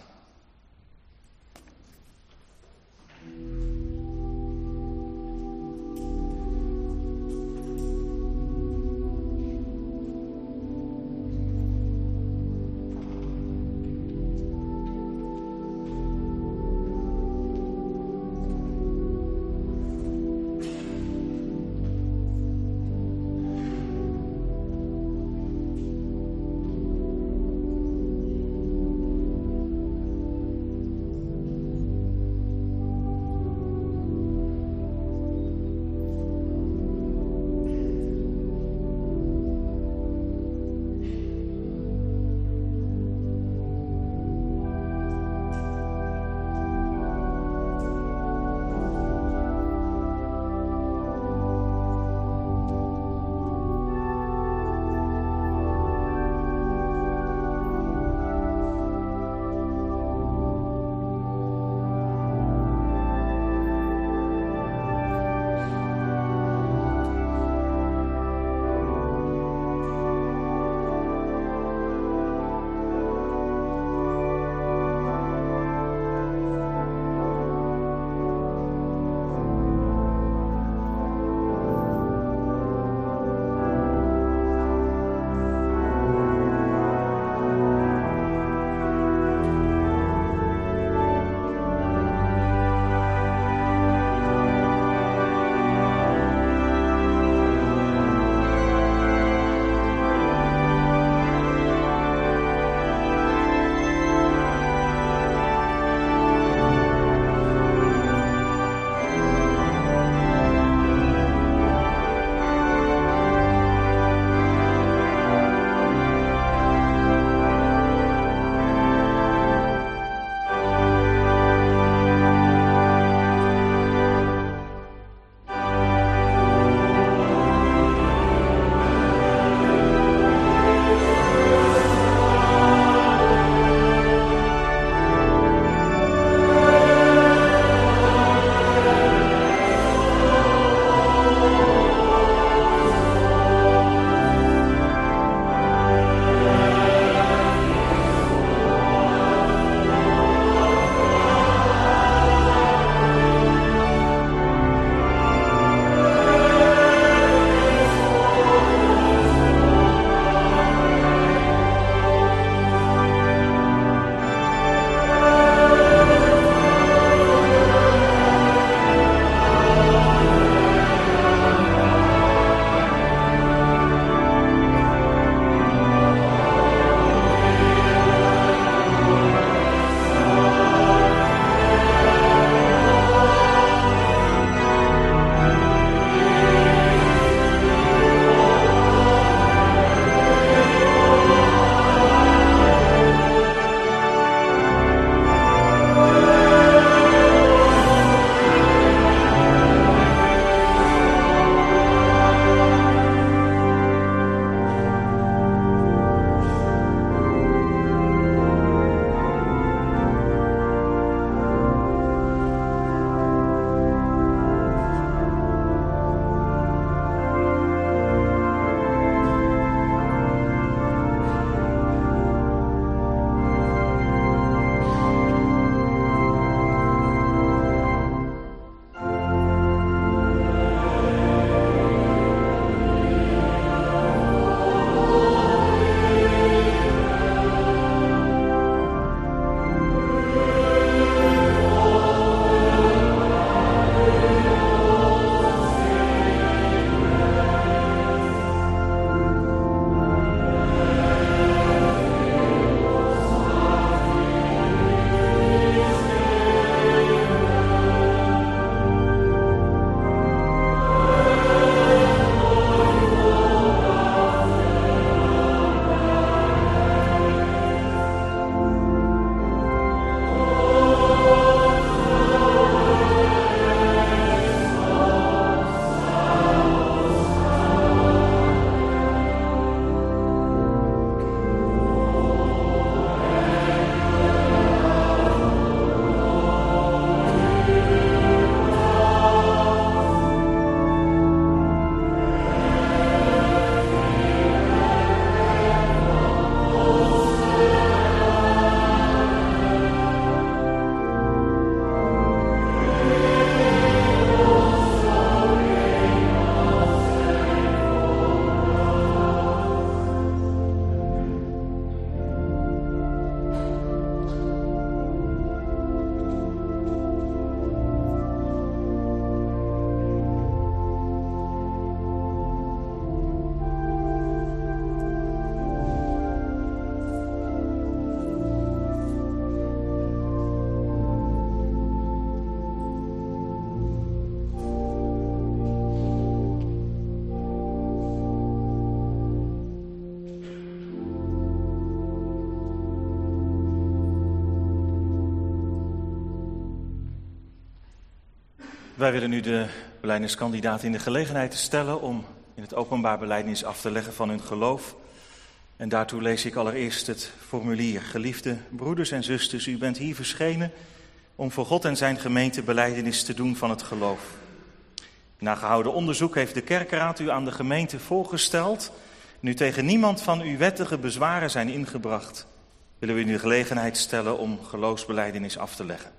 Wij willen nu de belijdeniskandidaten in de gelegenheid stellen om in het openbaar belijdenis af te leggen van hun geloof. En daartoe lees ik allereerst het formulier. Geliefde broeders en zusters, u bent hier verschenen om voor God en zijn gemeente belijdenis te doen van het geloof. Na gehouden onderzoek heeft de kerkraad u aan de gemeente voorgesteld. Nu tegen niemand van uw wettige bezwaren zijn ingebracht, willen we u de gelegenheid stellen om geloofsbelijdenis af te leggen.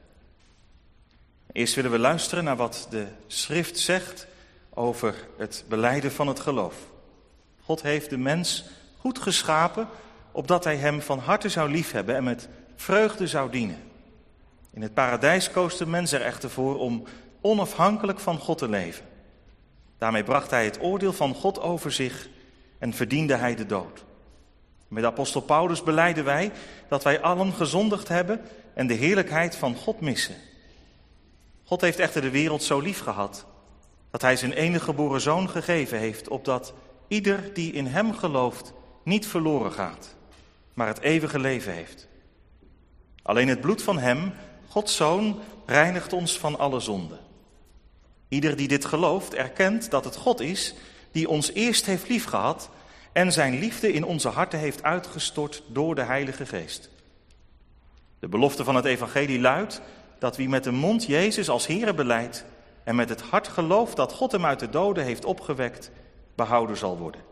Eerst willen we luisteren naar wat de schrift zegt over het belijden van het geloof. God heeft de mens goed geschapen, opdat hij hem van harte zou liefhebben en met vreugde zou dienen. In het paradijs koos de mens er echter voor om onafhankelijk van God te leven. Daarmee bracht hij het oordeel van God over zich en verdiende hij de dood. Met apostel Paulus belijden wij dat wij allen gezondigd hebben en de heerlijkheid van God missen. God heeft echter de wereld zo lief gehad dat hij zijn enige geboren zoon gegeven heeft, opdat ieder die in hem gelooft niet verloren gaat, maar het eeuwige leven heeft. Alleen het bloed van hem, Gods zoon, reinigt ons van alle zonde. Ieder die dit gelooft erkent dat het God is die ons eerst heeft liefgehad en zijn liefde in onze harten heeft uitgestort door de Heilige Geest. De belofte van het evangelie luidt dat wie met de mond Jezus als Here belijdt en met het hart gelooft dat God hem uit de doden heeft opgewekt, behouden zal worden.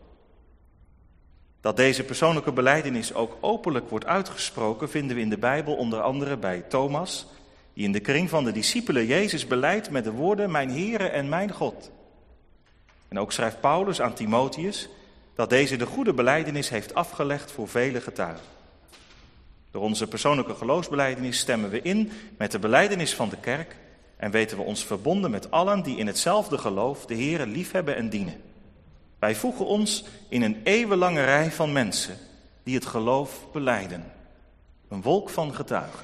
Dat deze persoonlijke belijdenis ook openlijk wordt uitgesproken vinden we in de Bijbel onder andere bij Thomas, die in de kring van de discipelen Jezus belijdt met de woorden: mijn Heere en mijn God. En ook schrijft Paulus aan Timotheus dat deze de goede belijdenis heeft afgelegd voor vele getuigen. Door onze persoonlijke geloofsbelijdenis stemmen we in met de belijdenis van de kerk en weten we ons verbonden met allen die in hetzelfde geloof de Heere liefhebben en dienen. Wij voegen ons in een eeuwenlange rij van mensen die het geloof belijden. Een wolk van getuigen.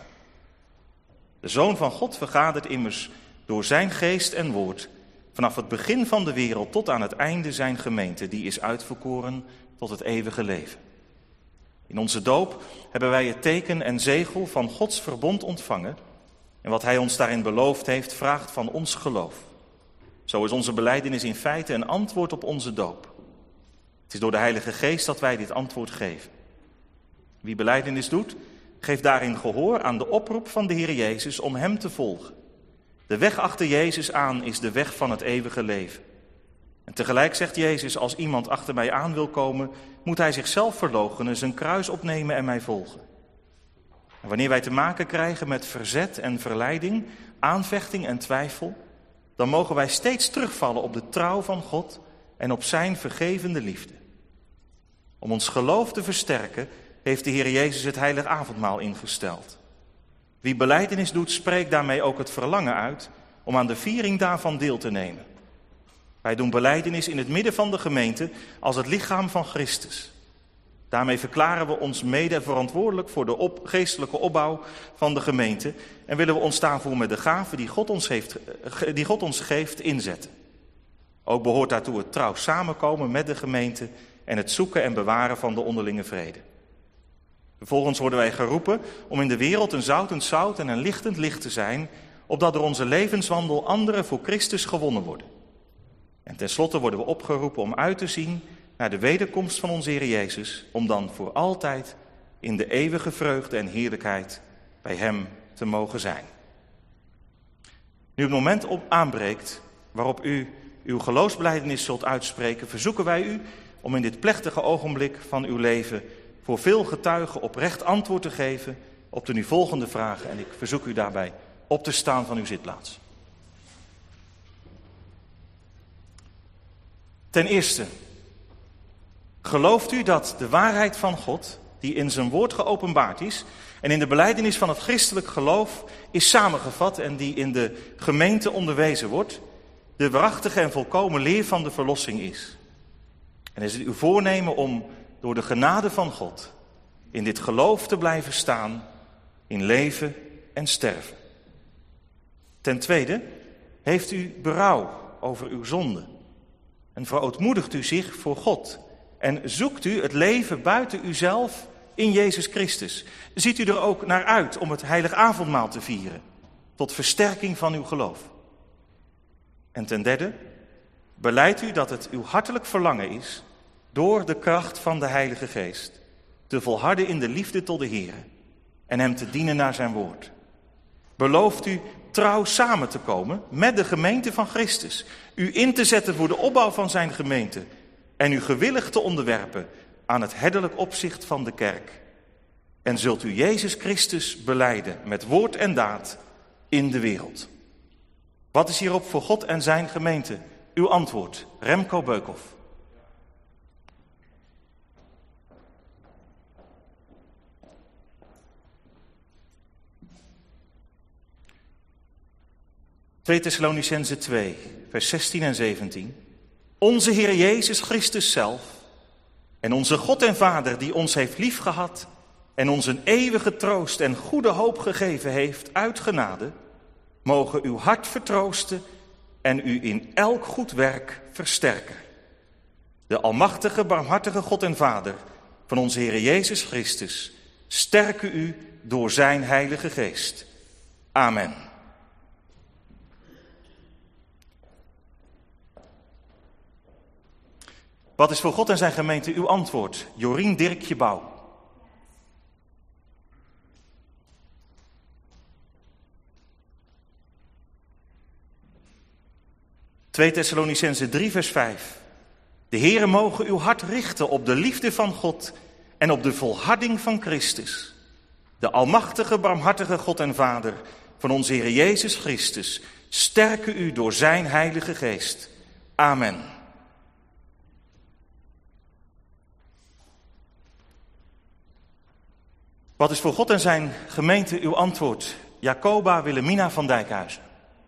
De Zoon van God vergadert immers door zijn geest en woord vanaf het begin van de wereld tot aan het einde zijn gemeente, die is uitverkoren tot het eeuwige leven. In onze doop hebben wij het teken en zegel van Gods verbond ontvangen en wat hij ons daarin beloofd heeft vraagt van ons geloof. Zo is onze belijdenis in feite een antwoord op onze doop. Het is door de Heilige Geest dat wij dit antwoord geven. Wie belijdenis doet, geeft daarin gehoor aan de oproep van de Heer Jezus om hem te volgen. De weg achter Jezus aan is de weg van het eeuwige leven. En tegelijk zegt Jezus, als iemand achter mij aan wil komen, moet hij zichzelf verloochenen, zijn kruis opnemen en mij volgen. En wanneer wij te maken krijgen met verzet en verleiding, aanvechting en twijfel, dan mogen wij steeds terugvallen op de trouw van God en op zijn vergevende liefde. Om ons geloof te versterken, heeft de Heer Jezus het heilig avondmaal ingesteld. Wie belijdenis doet, spreekt daarmee ook het verlangen uit om aan de viering daarvan deel te nemen. Wij doen belijdenis in het midden van de gemeente als het lichaam van Christus. Daarmee verklaren we ons mede verantwoordelijk voor de geestelijke opbouw van de gemeente en willen we ons daarvoor met de gaven die God ons geeft inzetten. Ook behoort daartoe het trouw samenkomen met de gemeente en het zoeken en bewaren van de onderlinge vrede. Vervolgens worden wij geroepen om in de wereld een zoutend zout en een lichtend licht te zijn, opdat door onze levenswandel anderen voor Christus gewonnen worden. En tenslotte worden we opgeroepen om uit te zien naar de wederkomst van onze Heer Jezus, om dan voor altijd in de eeuwige vreugde en heerlijkheid bij hem te mogen zijn. Nu het moment aanbreekt waarop u uw geloofsbelijdenis zult uitspreken, verzoeken wij u om in dit plechtige ogenblik van uw leven voor veel getuigen oprecht antwoord te geven op de nu volgende vragen. En ik verzoek u daarbij op te staan van uw zitplaats. Ten eerste, gelooft u dat de waarheid van God, die in zijn woord geopenbaard is en in de belijdenis van het christelijk geloof is samengevat en die in de gemeente onderwezen wordt, de waarachtige en volkomen leer van de verlossing is? En is het uw voornemen om door de genade van God in dit geloof te blijven staan, in leven en sterven? Ten tweede, heeft u berouw over uw zonde en verootmoedigt u zich voor God en zoekt u het leven buiten uzelf in Jezus Christus? Ziet u er ook naar uit om het heilig avondmaal te vieren, tot versterking van uw geloof? En ten derde, belijdt u dat het uw hartelijk verlangen is, door de kracht van de Heilige Geest, te volharden in de liefde tot de Heer en hem te dienen naar zijn woord. Belooft u trouw samen te komen met de gemeente van Christus, u in te zetten voor de opbouw van zijn gemeente en u gewillig te onderwerpen aan het herderlijk opzicht van de kerk. En zult u Jezus Christus belijden met woord en daad in de wereld. Wat is hierop voor God en zijn gemeente uw antwoord? Remco Beukhoff. Twee Thessalonicenzen 2, vers 16 en 17. Onze Heer Jezus Christus zelf en onze God en Vader die ons heeft liefgehad en ons een eeuwige troost en goede hoop gegeven heeft uit genade, mogen uw hart vertroosten en u in elk goed werk versterken. De almachtige, barmhartige God en Vader van onze Heer Jezus Christus sterke u door zijn Heilige Geest. Amen. Wat is voor God en zijn gemeente uw antwoord? Jorien Dirkje Bouw. Twee Thessalonicenzen 3 vers 5. De Heere mogen uw hart richten op de liefde van God en op de volharding van Christus. De almachtige, barmhartige God en Vader van onze Heer Jezus Christus sterke u door zijn Heilige Geest. Amen. Wat is voor God en zijn gemeente uw antwoord? Jacoba Willemina van Dijkhuizen.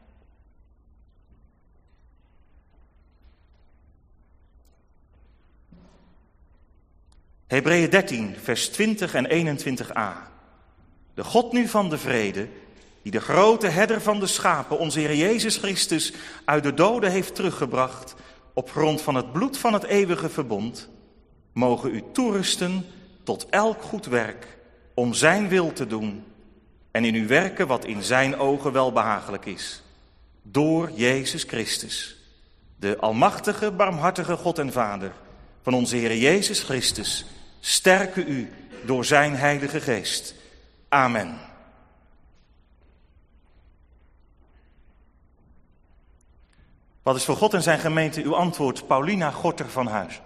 Hebreeën 13, vers 20 en 21a. De God nu van de vrede, die de grote herder van de schapen, onze Heer Jezus Christus, uit de doden heeft teruggebracht, op grond van het bloed van het eeuwige verbond, mogen u toerusten tot elk goed werk, om zijn wil te doen en in u werken wat in zijn ogen welbehagelijk is. Door Jezus Christus, de almachtige, barmhartige God en Vader van onze Heer Jezus Christus, sterke u door zijn Heilige Geest. Amen. Wat is voor God en zijn gemeente uw antwoord? Paulina Gorter van Huizen.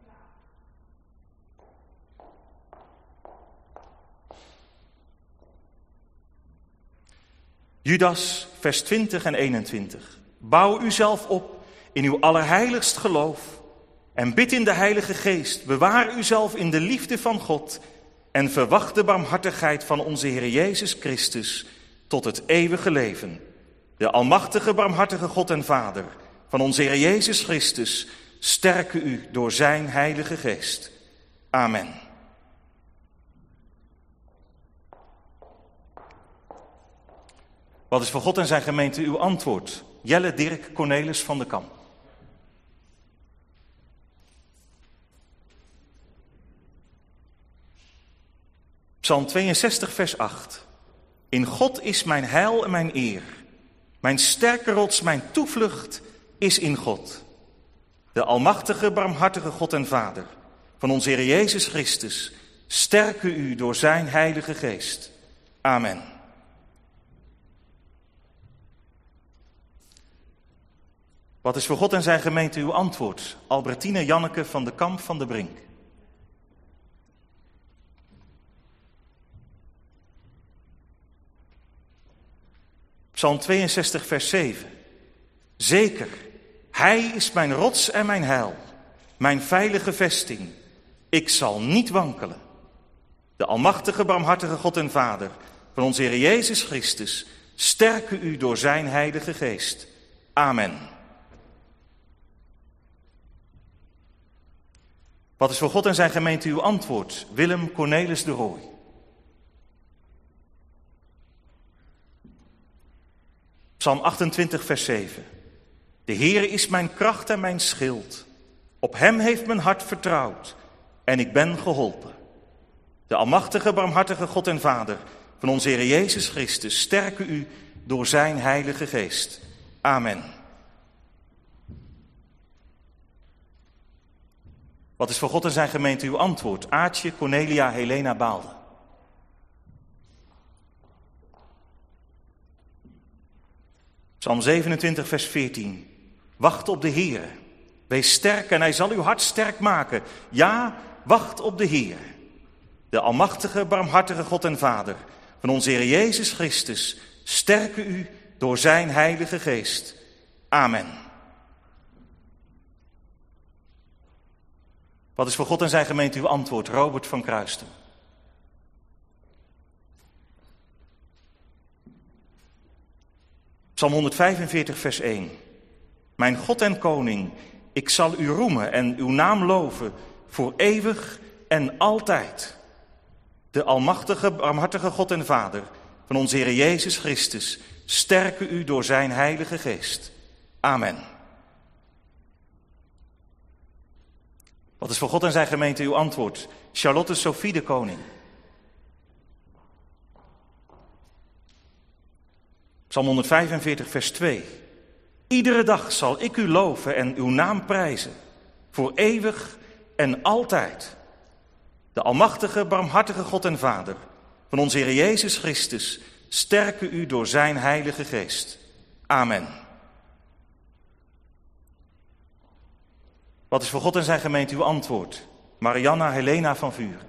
Judas, vers 20 en 21. Bouw uzelf op in uw allerheiligst geloof en bid in de Heilige Geest. Bewaar uzelf in de liefde van God en verwacht de barmhartigheid van onze Heer Jezus Christus tot het eeuwige leven. De almachtige, barmhartige God en Vader van onze Heer Jezus Christus sterke u door zijn Heilige Geest. Amen. Wat is voor God en zijn gemeente uw antwoord? Jelle Dirk Cornelis van de Kamp. Psalm 62, vers 8. In God is mijn heil en mijn eer. Mijn sterke rots, mijn toevlucht is in God. De almachtige, barmhartige God en Vader van onze Heer Jezus Christus sterke u door zijn Heilige Geest. Amen. Wat is voor God en zijn gemeente uw antwoord? Albertine Janneke van de Kamp van de Brink. Psalm 62, vers 7. Zeker, hij is mijn rots en mijn heil, mijn veilige vesting. Ik zal niet wankelen. De almachtige, barmhartige God en Vader van onze Heer Jezus Christus sterke u door zijn Heilige Geest. Amen. Wat is voor God en zijn gemeente uw antwoord? Willem Cornelis de Rooij. Psalm 28, vers 7. De Heere is mijn kracht en mijn schild. Op hem heeft mijn hart vertrouwd en ik ben geholpen. De almachtige, barmhartige God en Vader van onze Heer Jezus Christus sterke u door zijn Heilige Geest. Amen. Wat is voor God en zijn gemeente uw antwoord? Aartje, Cornelia, Helena, Baalde. Psalm 27, vers 14. Wacht op de Heere. Wees sterk en hij zal uw hart sterk maken. Ja, wacht op de Heere. De almachtige, barmhartige God en Vader van onze Heer Jezus Christus sterke u door zijn heilige geest. Amen. Wat is voor God en zijn gemeente uw antwoord? Robert van Kruisten. Psalm 145, vers 1. Mijn God en koning, ik zal u roemen en uw naam loven voor eeuwig en altijd. De almachtige, barmhartige God en Vader van onze Heer Jezus Christus sterke u door zijn heilige geest. Amen. Wat is voor God en zijn gemeente uw antwoord? Charlotte Sophie de Koning. Psalm 145, vers 2. Iedere dag zal ik u loven en uw naam prijzen, voor eeuwig en altijd. De almachtige, barmhartige God en Vader van onze Heer Jezus Christus sterke u door zijn heilige geest. Amen. Wat is voor God en zijn gemeente uw antwoord? Marianna Helena van Vuren.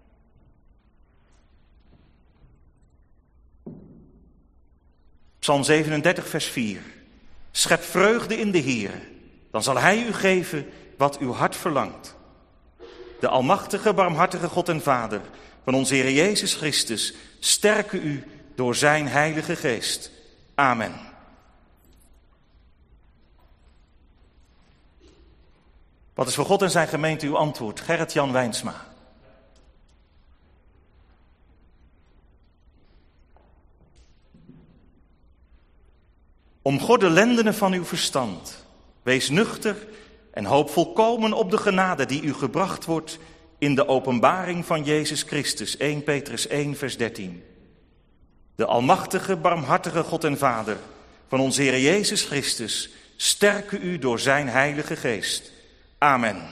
Psalm 37, vers 4. Schep vreugde in de Heere, dan zal hij u geven wat uw hart verlangt. De almachtige, barmhartige God en Vader van onze Heer Jezus Christus sterke u door zijn heilige geest. Amen. Wat is voor God en zijn gemeente uw antwoord? Gerrit-Jan Wijnsma. Omgord de lendenen van uw verstand. Wees nuchter en hoop volkomen op de genade die u gebracht wordt in de openbaring van Jezus Christus. 1 Petrus 1, vers 13. De almachtige, barmhartige God en Vader van onze Heer Jezus Christus sterke u door zijn heilige geest. Amen.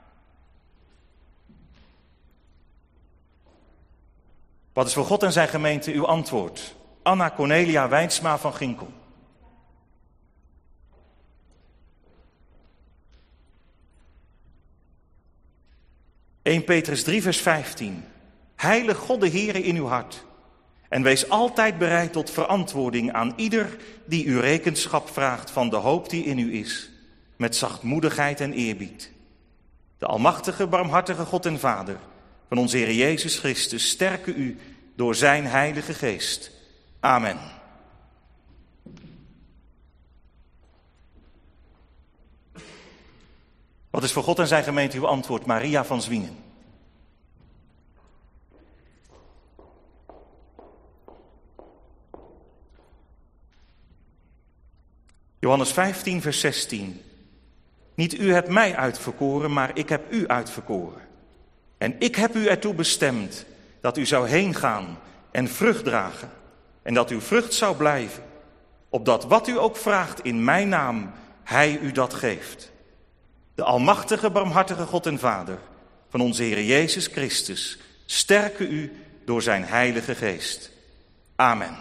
Wat is voor God en zijn gemeente uw antwoord? Anna Cornelia Wijnsma van Ginkel. (1 Petrus 3, vers 15. Heilig God de Heere in uw hart. En wees altijd bereid tot verantwoording aan ieder die u rekenschap vraagt van de hoop die in u is, met zachtmoedigheid en eerbied. De almachtige, barmhartige God en Vader van onze Heer Jezus Christus sterke u door zijn heilige geest. Amen. Wat is voor God en zijn gemeente uw antwoord? Maria van Zwienen. Johannes 15, vers 16. Niet u hebt mij uitverkoren, maar ik heb u uitverkoren. En ik heb u ertoe bestemd dat u zou heen gaan en vrucht dragen. En dat uw vrucht zou blijven. Opdat wat u ook vraagt in mijn naam, hij u dat geeft. De almachtige, barmhartige God en Vader van onze Heer Jezus Christus sterke u door zijn heilige geest. Amen.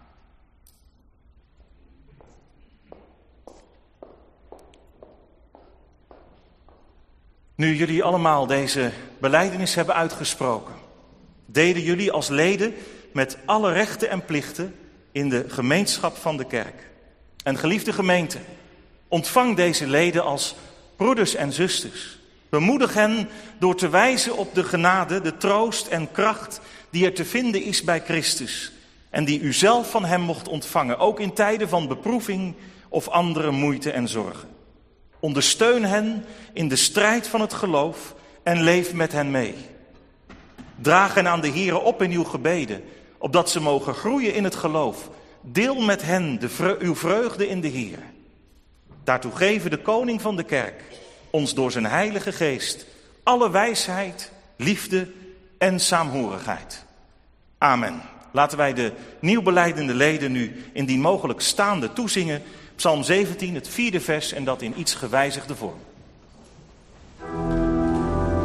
Nu jullie allemaal deze belijdenis hebben uitgesproken, deden jullie als leden met alle rechten en plichten in de gemeenschap van de kerk. En geliefde gemeente, ontvang deze leden als broeders en zusters. Bemoedig hen door te wijzen op de genade, de troost en kracht die er te vinden is bij Christus. En die u zelf van hem mocht ontvangen, ook in tijden van beproeving of andere moeite en zorgen. Ondersteun hen in de strijd van het geloof en leef met hen mee. Draag hen aan de Here op in uw gebeden, opdat ze mogen groeien in het geloof. Deel met hen uw vreugde in de Here. Daartoe geven de koning van de kerk ons door zijn heilige geest alle wijsheid, liefde en saamhorigheid. Amen. Laten wij de nieuwbelijdende leden nu indien mogelijk staande toezingen. Psalm 17, het 4e vers en dat in iets gewijzigde vorm.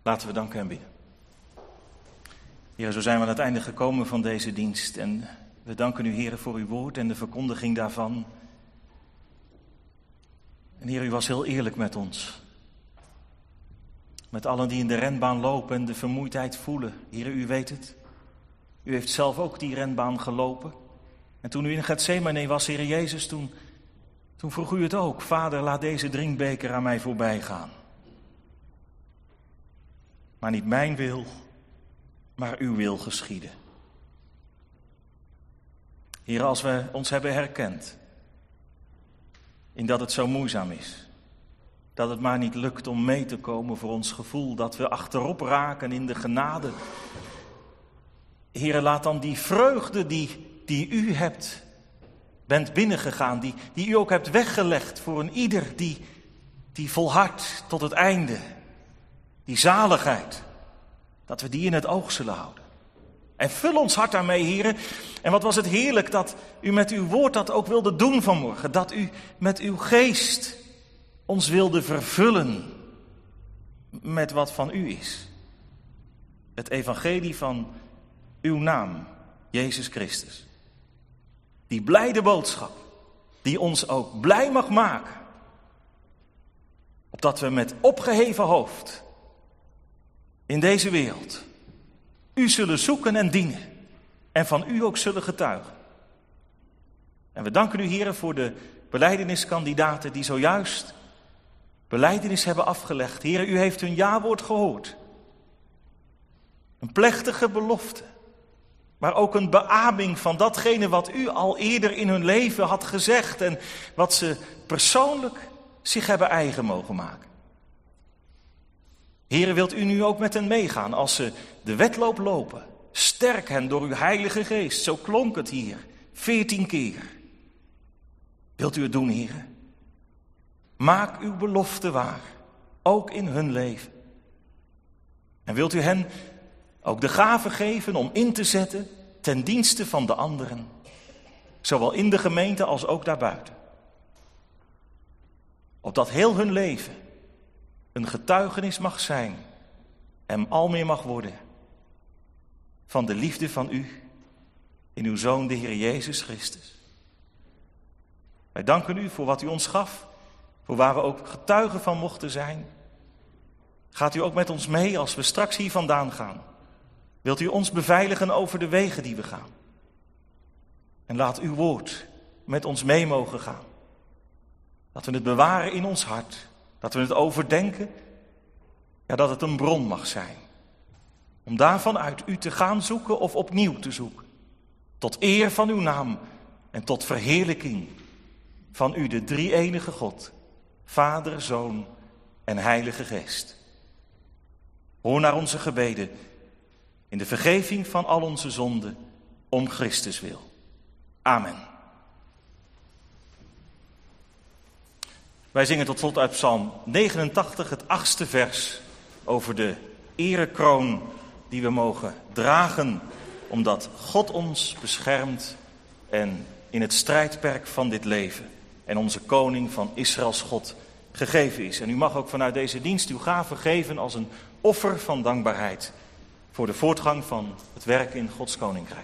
Laten we danken en bidden. Heer, zo zijn we aan het einde gekomen van deze dienst. En we danken u, Heer, voor uw woord en de verkondiging daarvan. En Heer, u was heel eerlijk met ons. Met allen die in de renbaan lopen en de vermoeidheid voelen. Heer, u weet het. U heeft zelf ook die renbaan gelopen. En toen u in Getsemane was, Heer Jezus, toen vroeg u het ook. Vader, laat deze drinkbeker aan mij voorbij gaan. Maar niet mijn wil, maar uw wil geschieden. Heer, als we ons hebben herkend in dat het zo moeizaam is, dat het maar niet lukt om mee te komen voor ons gevoel, dat we achterop raken in de genade. Heer, laat dan die vreugde die u bent binnengegaan, die u ook hebt weggelegd voor een ieder die volhardt tot het einde, die zaligheid, dat we die in het oog zullen houden. En vul ons hart daarmee, Heer. En wat was het heerlijk dat u met uw woord dat ook wilde doen vanmorgen. Dat u met uw geest ons wilde vervullen met wat van u is. Het evangelie van uw naam, Jezus Christus. Die blijde boodschap, die ons ook blij mag maken. Opdat we met opgeheven hoofd in deze wereld u zullen zoeken en dienen. En van u ook zullen getuigen. En we danken u, Heer, voor de belijdeniskandidaten die zojuist belijdenis hebben afgelegd. Heer, u heeft hun jawoord gehoord. Een plechtige belofte. Maar ook een beaming van datgene wat u al eerder in hun leven had gezegd. En wat ze persoonlijk zich hebben eigen mogen maken. Heer, wilt u nu ook met hen meegaan als ze de wedloop lopen? Sterk hen door uw heilige geest. Zo klonk het hier 14 keer. Wilt u het doen, Heer? Maak uw belofte waar. Ook in hun leven. En wilt u hen ook de gave geven om in te zetten ten dienste van de anderen. Zowel in de gemeente als ook daarbuiten. Opdat heel hun leven een getuigenis mag zijn en al meer mag worden van de liefde van u in uw Zoon, de Heer Jezus Christus. Wij danken u voor wat u ons gaf, voor waar we ook getuigen van mochten zijn. Gaat u ook met ons mee als we straks hier vandaan gaan? Wilt u ons beveiligen over de wegen die we gaan? En laat uw woord met ons mee mogen gaan. Dat we het bewaren in ons hart. Dat we het overdenken. Ja, dat het een bron mag zijn. Om daarvan uit u te gaan zoeken of opnieuw te zoeken. Tot eer van uw naam en tot verheerlijking van u, de drie-enige God. Vader, Zoon en Heilige Geest. Hoor naar onze gebeden in de vergeving van al onze zonden om Christus wil. Amen. Wij zingen tot slot uit Psalm 89, het 8e vers, over de erekroon die we mogen dragen, omdat God ons beschermt en in het strijdperk van dit leven en onze koning van Israëls God gegeven is. En u mag ook vanuit deze dienst uw gave geven als een offer van dankbaarheid voor de voortgang van het werk in Gods koninkrijk.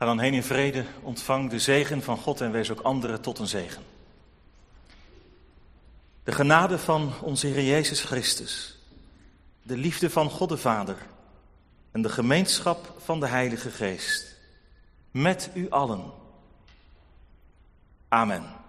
Ga dan heen in vrede, ontvang de zegen van God en wees ook anderen tot een zegen. De genade van onze Heer Jezus Christus, de liefde van God de Vader en de gemeenschap van de Heilige Geest met u allen. Amen.